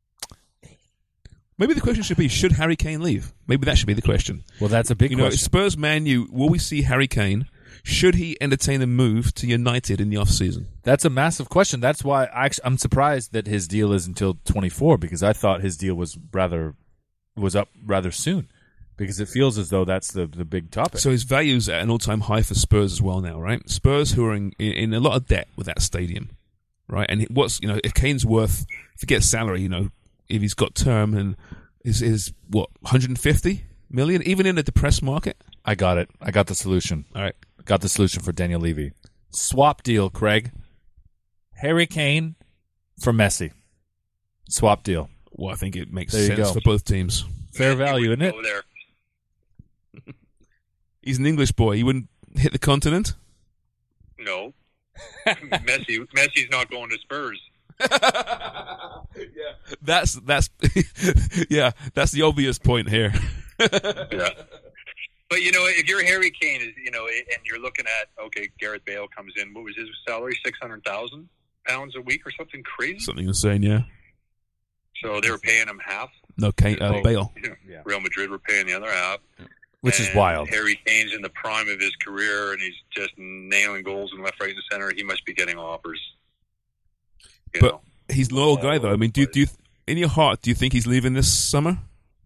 Maybe the question should be, should Harry Kane leave? Maybe that should be the question. well, that's a big You know, question. Spurs Man U, will we see Harry Kane? Should he entertain a move to United in the off-season? That's a massive question. That's why I actually, I'm surprised that his deal is until twenty-four, because I thought his deal was rather was up rather soon, because it feels as though that's the the big topic. So his value's at an all-time high for Spurs as well now, right? Spurs who are in, in, in a lot of debt with that stadium, right? And what's, you know, if Kane's worth, forget salary, you know, if he's got term and is, is what, one hundred fifty million, even in a depressed market? I got it. I got the solution. All right. Got the solution for Daniel Levy. Swap deal, Craig. Harry Kane for Messi. Swap deal. Well, I think it makes There you sense go. for both teams. Fair He value, isn't wouldn't it? go there. He's an English boy. He wouldn't hit the continent? No. Messi, Messi's not going to Spurs. Yeah, that's that's yeah, that's the obvious point here. Yeah. But, you know, if you're Harry Kane, is you know, and you're looking at, okay, Gareth Bale comes in, what was his salary? six hundred thousand pounds a week or something crazy? Something insane, yeah. So they were paying him half. No, Kane, uh, So, Bale. you know, Yeah. Real Madrid were paying the other half. Which is And wild. Harry Kane's in the prime of his career, and he's just nailing goals in left, right, and center. He must be getting offers. You But know. he's a loyal guy, though. I mean, do, do you, in your heart, do you think he's leaving this summer?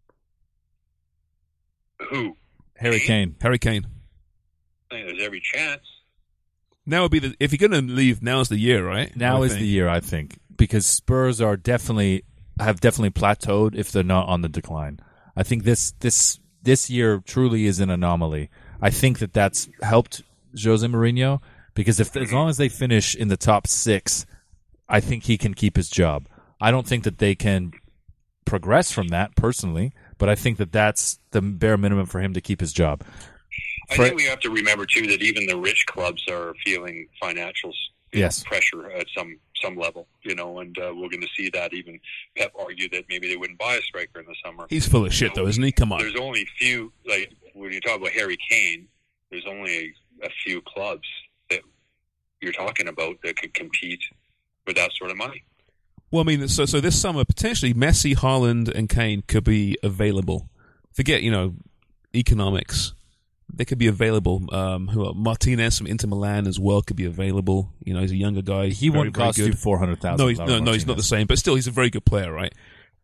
Who? Harry Kane. Harry Kane. I think there's every chance. Now would be the if you're going to leave. Now's the year, right? Now I is think. the year, I think, because Spurs are definitely have definitely plateaued if they're not on the decline. I think this this this year truly is an anomaly. I think that that's helped Jose Mourinho, because if as long as they finish in the top six, I think he can keep his job. I don't think that they can progress from that personally, but I think that that's the bare minimum for him to keep his job. I For- think we have to remember, too, that even the rich clubs are feeling financial Yes. pressure at some, some level, you know, and uh, we're going to see that. Even Pep argued that maybe they wouldn't buy a striker in the summer. He's full of shit, though, isn't he? Come on. There's only few, like, when you talk about Harry Kane, there's only a, a few clubs that you're talking about that could compete with that sort of money. Well, I mean, so so this summer, potentially Messi, Haaland, and Kane could be available. Forget, you know, economics. They could be available. Um, who are, Martinez from Inter Milan as well could be available. You know, he's a younger guy. He very, wouldn't very cost good. you four hundred thousand. No, he's, no, no, he's not the same. But still, he's a very good player, right?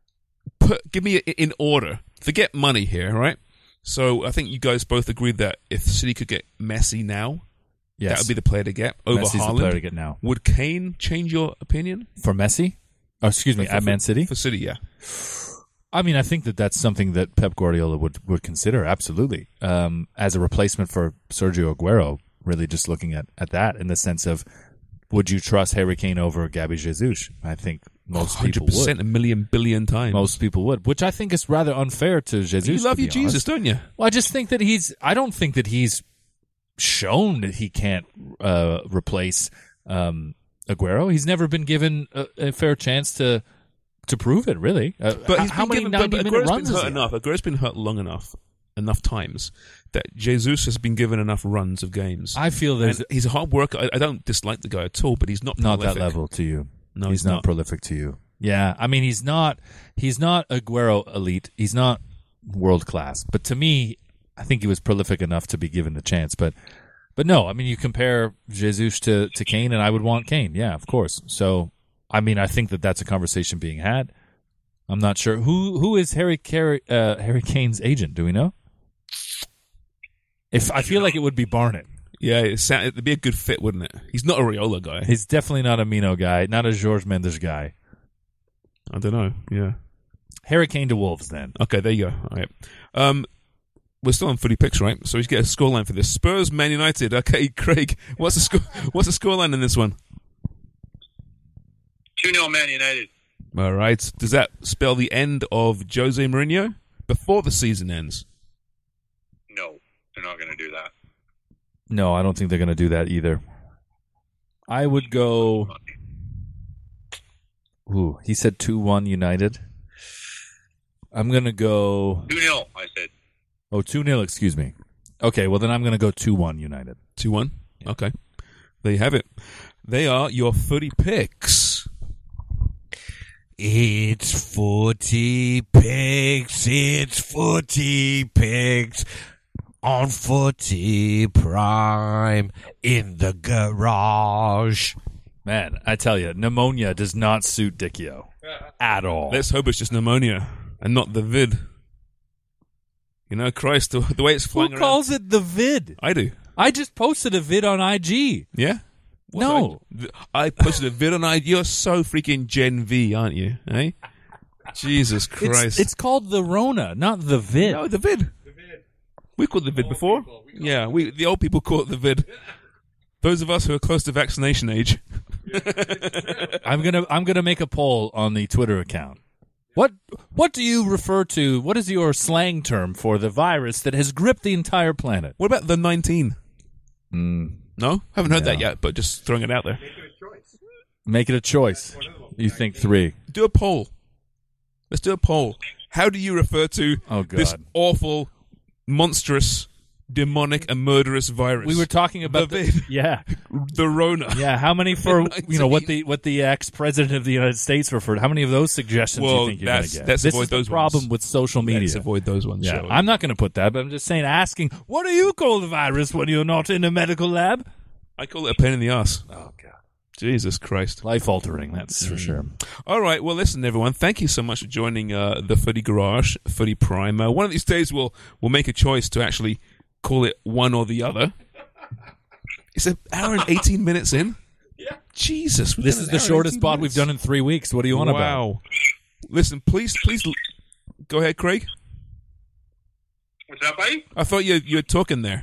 Put, give me it in order. Forget money here, right? So I think you guys both agreed that if City could get Messi now, Yes. that would be the player to get over Messi's Haaland. the player to get now. Would Kane change your opinion? For Messi? Oh, excuse me, For- at Man City? For City, yeah. I mean, I think that that's something that Pep Guardiola would, would consider, absolutely, um, as a replacement for Sergio Aguero, really just looking at, at that in the sense of, would you trust Harry Kane over Gabby Jesus? I think most people one hundred percent, would. a million billion times. Most people would, which I think is rather unfair to Jesus. You love to your be Jesus, honest. don't you? Well, I just think that he's, I don't think that he's shown that he can't uh, replace um, Aguero. He's never been given a, a fair chance to to prove it, really. Uh, But how, he's how been many given, but, but ninety-minute Aguero's runs been is hurt he? enough. Aguero's been hurt long enough, enough times, that Jesus has been given enough runs of games. I feel there's And he's a hard worker. I, I don't dislike the guy at all, but he's not not prolific. that level to you. No, he's, he's not, not. prolific to you. Yeah, I mean, he's not. He's not Aguero elite. He's not world class. But to me, I think he was prolific enough to be given the chance. But, but no, I mean, you compare Jesus to to Kane, and I would want Kane. Yeah, of course. So, I mean, I think that that's a conversation being had. I'm not sure who who is Harry Car- uh, Harry Kane's agent. Do we know? If I feel like it would be Barnett. Yeah, it sound, it'd be a good fit, wouldn't it? He's not a Riola guy. He's definitely not a Mino guy, not a George Mendes guy. I don't know. Yeah. Harry Kane to Wolves, then. Okay, there you go. All right. Um, we're still on footy picks, right? So we get a scoreline for this. Spurs, Man United. Okay, Craig, what's the score? What's the scoreline in this one? two nil Man United. All right. Does that spell the end of Jose Mourinho before the season ends? No, they're not going to do that. No, I don't think they're going to do that either. I would go. Ooh, he said two one United. I'm going to go. two nil, I said. Oh, two nil, excuse me. Okay, well, then I'm going to go two one United. two one? Okay. There you have it. They are your footy picks. It's footy picks, it's footy picks on Footy Prime in the garage. Man, I tell you, pneumonia does not suit Dicchio at all. Let's hope it's just pneumonia and not the vid. You know, Christ, the, the way it's Who flying around. calls it the vid? I do. I just posted a vid on I G. Yeah? What No. did I, I posted a vid on I G. You're so freaking Gen V, aren't you? Eh? Jesus Christ. It's, it's called the Rona, not the vid. No, the vid. We called it the vid before. Yeah, we the old people call it the vid. Those of us who are close to vaccination age. I'm gonna I'm gonna make a poll on the Twitter account. What what do you refer to? What is your slang term for the virus that has gripped the entire planet? What about the nineteen? Mm, No? Haven't heard No. that yet, but just throwing it out there. make it a choice. You think three? Do a poll. Let's do a poll. How do you refer to Oh, God. this awful, monstrous, demonic, and murderous virus? We were talking about The the, vid. yeah, the Rona. yeah. How many for you know what the what the ex president of the United States referred? How many of those suggestions do Well, you think you're going that's- to get? let's this avoid is the those problem ones. with social media. Let's avoid those ones. Yeah, shall we? I'm not going to put that, but I'm just saying, asking, what do you call the virus when you're not in a medical lab? I call it a pain in the ass. Oh God, Jesus Christ. life altering. That's for sure. All right. Well, listen, everyone. Thank you so much for joining uh, the Footy Garage, Footy Prime. Uh, one of these days, we'll we'll make a choice to actually call it one or the other. It's an hour and eighteen minutes in. Yeah. Jesus. we've This done is an the hour and shortest eighteen pod minutes. we've done in three weeks. What do you want about? Wow. Listen, please, please, l- go ahead, Craig. What's that, buddy? I thought you you were talking there.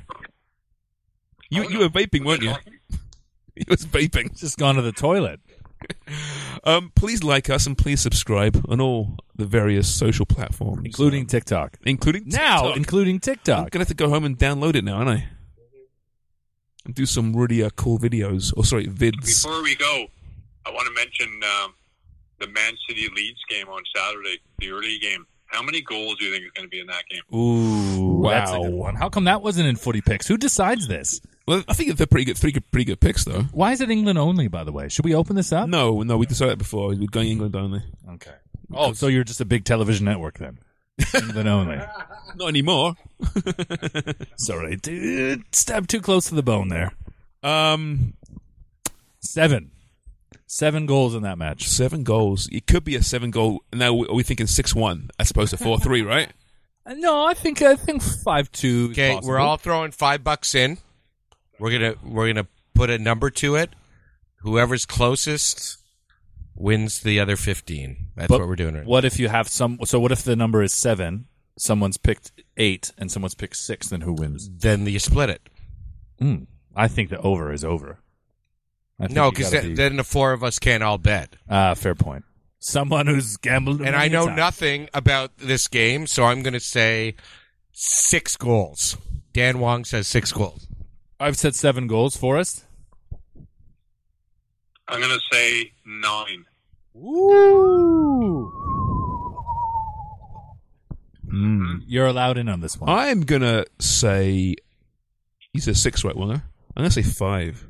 You Oh, you no. were vaping, weren't you? You was vaping. Just gone to the toilet. Um, please like us and please subscribe on all the various social platforms, Including TikTok. including Now, TikTok. including I'm TikTok. gonna have to go home and download it now, aren't I? And do some really uh, cool videos. Or sorry, vids. Before we go, I want to mention um, the Man City Leeds game on Saturday, the early game. How many goals do you think is going to be in that game? Ooh, Wow. that's a good one. How come that wasn't in Footy Picks? Who decides this? Well, I think they're pretty good. Three good, pretty good picks, though. Why is it England only, by the way? Should we open this up? No, no, we decided that before. We're going England only. Okay. Oh, so you're just a big television network then? England only. Not anymore. Sorry, dude. Stab too close to the bone there. Um, Seven. Seven goals in that match. seven goals. It could be a seven goal. Now, are we thinking six one as opposed to four three, right? No, I think I think five two. Okay, we're all throwing five bucks in. We're gonna we're gonna put a number to it. Whoever's closest wins the other fifteen. That's But what we're doing right What if you have some? So what if the number is seven? Someone's picked eight, and someone's picked six. Then who wins? now. Then you split it. Mm, I think the over is over. I think No, you because gotta then, be- then the four of us can't all bet. Ah, fair point. Someone who's gambled, And I know nothing about this game, so I'm going to say six goals. Dan Wong says six goals. I've said seven goals. Forrest. I'm going to say nine. Woo! You're allowed in on this one. I'm gonna say he's a six, right, Winger? I'm gonna say five.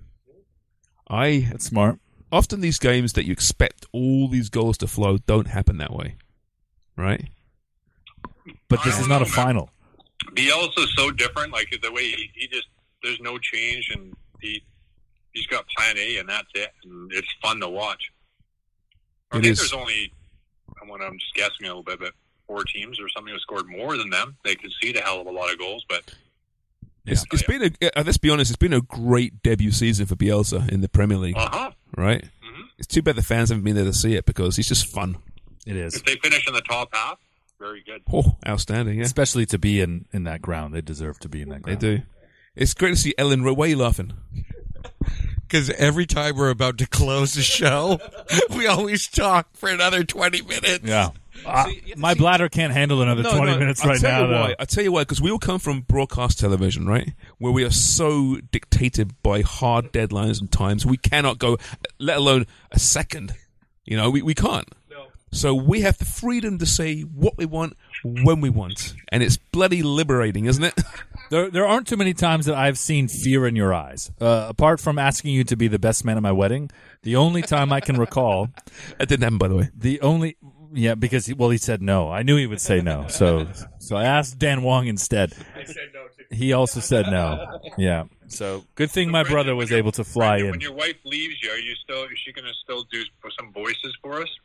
I That's smart. often these games that you expect all these goals to flow don't happen that way, right? But this is not a final. Bielsa's so different. Like the way he, he just there's no change, and he he's got Plan A, and that's it. And it's fun to watch. I It think is. there's only I want I'm just guessing a little bit, but four teams or something who scored more than them. They concede a hell of a lot of goals, but It's, it's been a. Uh, let's be honest. It's been a great debut season for Bielsa in the Premier League, uh huh. right? Mm-hmm. It's too bad the fans haven't been there to see it because he's just fun. It is. If they finish in the top half, very good. Oh, outstanding! Yeah, Especially to be in, in that ground. They deserve to be in that they ground. do. It's great to see Ellen. Why are you laughing? Because every time we're about to close the show, we always talk for another twenty minutes. Yeah. Uh, my bladder can't handle another No, twenty no, minutes I'll right tell now, you though. why. I tell you why, because we all come from broadcast television, right? Where we are so dictated by hard deadlines and times, we cannot go, let alone a second. You know, we, we can't. No. So we have the freedom to say what we want when we want, and it's bloody liberating, isn't it? There, there aren't too many times that I've seen fear in your eyes. Uh, apart from asking you to be the best man at my wedding, the only time I can recall, That didn't happen, by the way. the only, yeah, because he, well, he said no. I knew he would say no, so so I asked Dan Wong instead. I said no too. He also said no. Yeah. So good thing my brother was able to fly Brendan, in. When your wife leaves you, are you still? Is she going to still do some voices for us?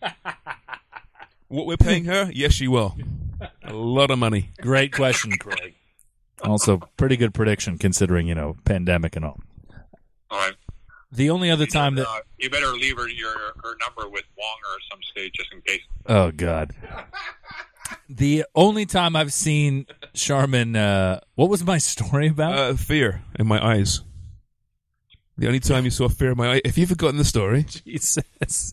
What we're paying her? Yes, she will. A lot of money. Great question, Craig. Also, pretty good prediction considering you know pandemic and all. All right. The only other time that Uh, you better leave her your her number with Wonger at some stage, just in case. oh god. The only time I've seen Charmin, uh, what was my story about? Uh, fear in my eyes. The only time you saw fear in my eyes. Have you forgotten the story? Jesus.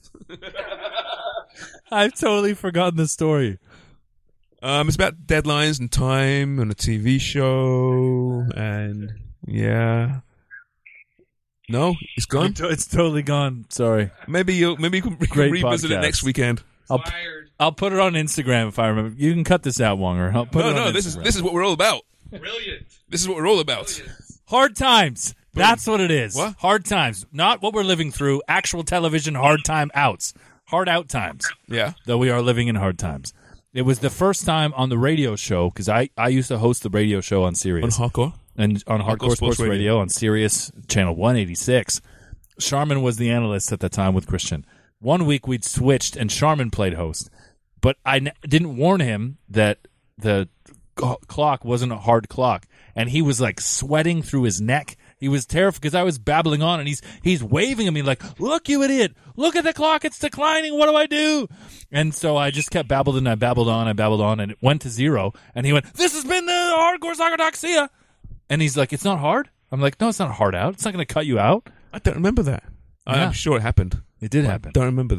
I've totally forgotten the story. Um, it's about deadlines and time and a T V show and yeah. No, it's gone. It's totally gone. Sorry. Maybe you maybe you can re- Great revisit podcast. it next weekend. I'll, I'll put it on Instagram if I remember. You can cut this out, Wonger. I'll put No, it on no, this is Instagram. this is what we're all about. Brilliant. This is what we're all about. Hard times. That's what it is. What? Hard times. Not what we're living through. Actual television hard time outs. Hard out times. Yeah. Though we are living in hard times. It was the first time on the radio show, because I, I used to host the radio show on On Sirius. hardcore. and on Hardcore, Hardcore Sports, Sports Radio. Radio on Sirius Channel one eighty-six. Charmin was the analyst at the time with Christian. One week we'd switched and Charmin played host, but I n- didn't warn him that the c- clock wasn't a hard clock, and he was like sweating through his neck. He was terrified because I was babbling on, and he's he's waving at me like, "Look, you idiot! Look at the clock; it's declining. What do I do?" And so I just kept babbling, and I babbled on, I babbled on, and it went to zero. And he went, "This has been the Hardcore Soccer Talk. See ya." And he's like, "It's not hard." I'm like, "No, it's not hard out. It's not going to cut you out." I don't remember that. Yeah. I'm sure it happened. It did I happen. don't remember that.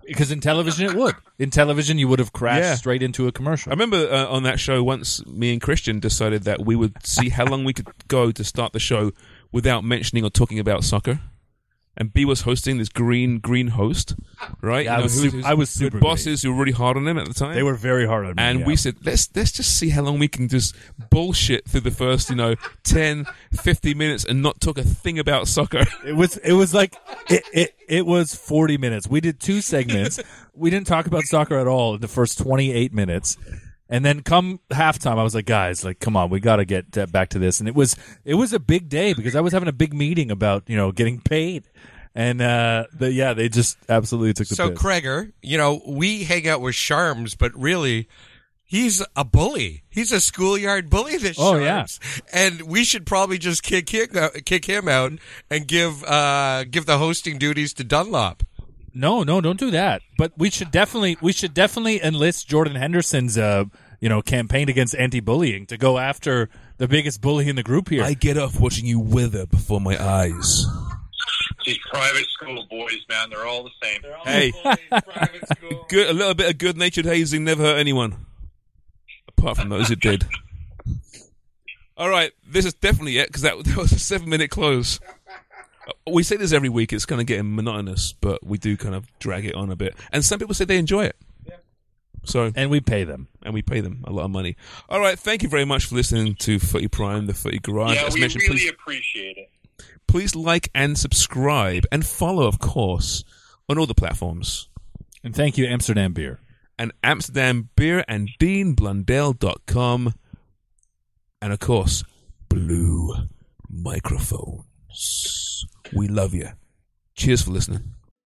Because in television it would. In television you would have crashed Yeah. straight into a commercial. I remember uh, on that show once me and Christian decided that we would see how long we could go to start the show without mentioning or talking about soccer. And B was hosting this green green host, right? Yeah, I You know, was who- su- who's I was good super bosses who were really hard on him at the time. They were very hard on me. And yeah. we said, let's let's just see how long we can just bullshit through the first, you know, ten, fifty minutes and not talk a thing about soccer. It was it was like it, it it was forty minutes. We did two segments. We didn't talk about soccer at all in the first twenty-eight minutes. And then come halftime, I was like, guys, like, come on, we got to get uh, back to this. And it was it was a big day because I was having a big meeting about, you know, getting paid. And uh, the, yeah, they just absolutely took the So, piss. Kreger, you know, we hang out with Sharms, but really, he's a bully. He's a schoolyard bully, this Oh, Sharms. And we should probably just kick him out, kick him out and give uh, give the hosting duties to Dunlop. No, no, don't do that. But we should definitely we should definitely enlist Jordan Henderson's uh, you know, campaign against anti-bullying to go after the biggest bully in the group here. I get off watching you wither before my eyes. These private school boys, man, they're all the same. Hey, good, a little bit of good-natured hazing never hurt anyone. Apart from those it did. All right, this is definitely it, because that, that was a seven-minute close. We say this every week. It's kind of getting monotonous, but we do kind of drag it on a bit. And some people say they enjoy it. So, and we pay them. And we pay them a lot of money. All right, thank you very much for listening to Footy Prime, the Footy Garage. Yeah, As we mentioned, really please, appreciate it. please like and subscribe and follow, of course, on all the platforms. And thank you, Amsterdam Beer. And Amsterdam Beer and Dean Blundell dot com. And, of course, Blue Microphones. We love you. Cheers for listening.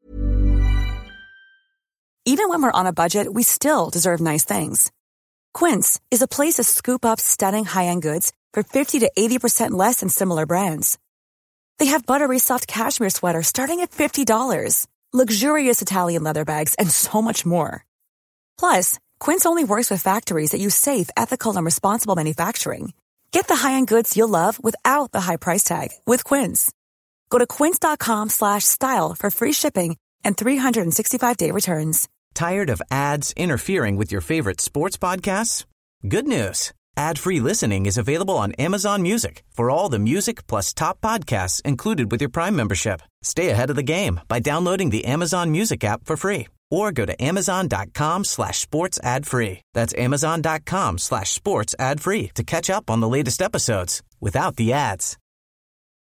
Even when we're on a budget, we still deserve nice things. Quince is a place to scoop up stunning high-end goods for fifty to eighty percent less than similar brands. They have buttery soft cashmere sweaters starting at fifty dollars, luxurious Italian leather bags, and so much more. Plus, Quince only works with factories that use safe, ethical, and responsible manufacturing. Get the high-end goods you'll love without the high price tag with Quince. Go to quince.com slash style for free shipping and three sixty-five day returns. Tired of ads interfering with your favorite sports podcasts? Good news. Ad-free listening is available on Amazon Music for all the music plus top podcasts included with your Prime membership. Stay ahead of the game by downloading the Amazon Music app for free or go to amazon.com slash sports ad free. That's amazon.com slash sports ad free to catch up on the latest episodes without the ads.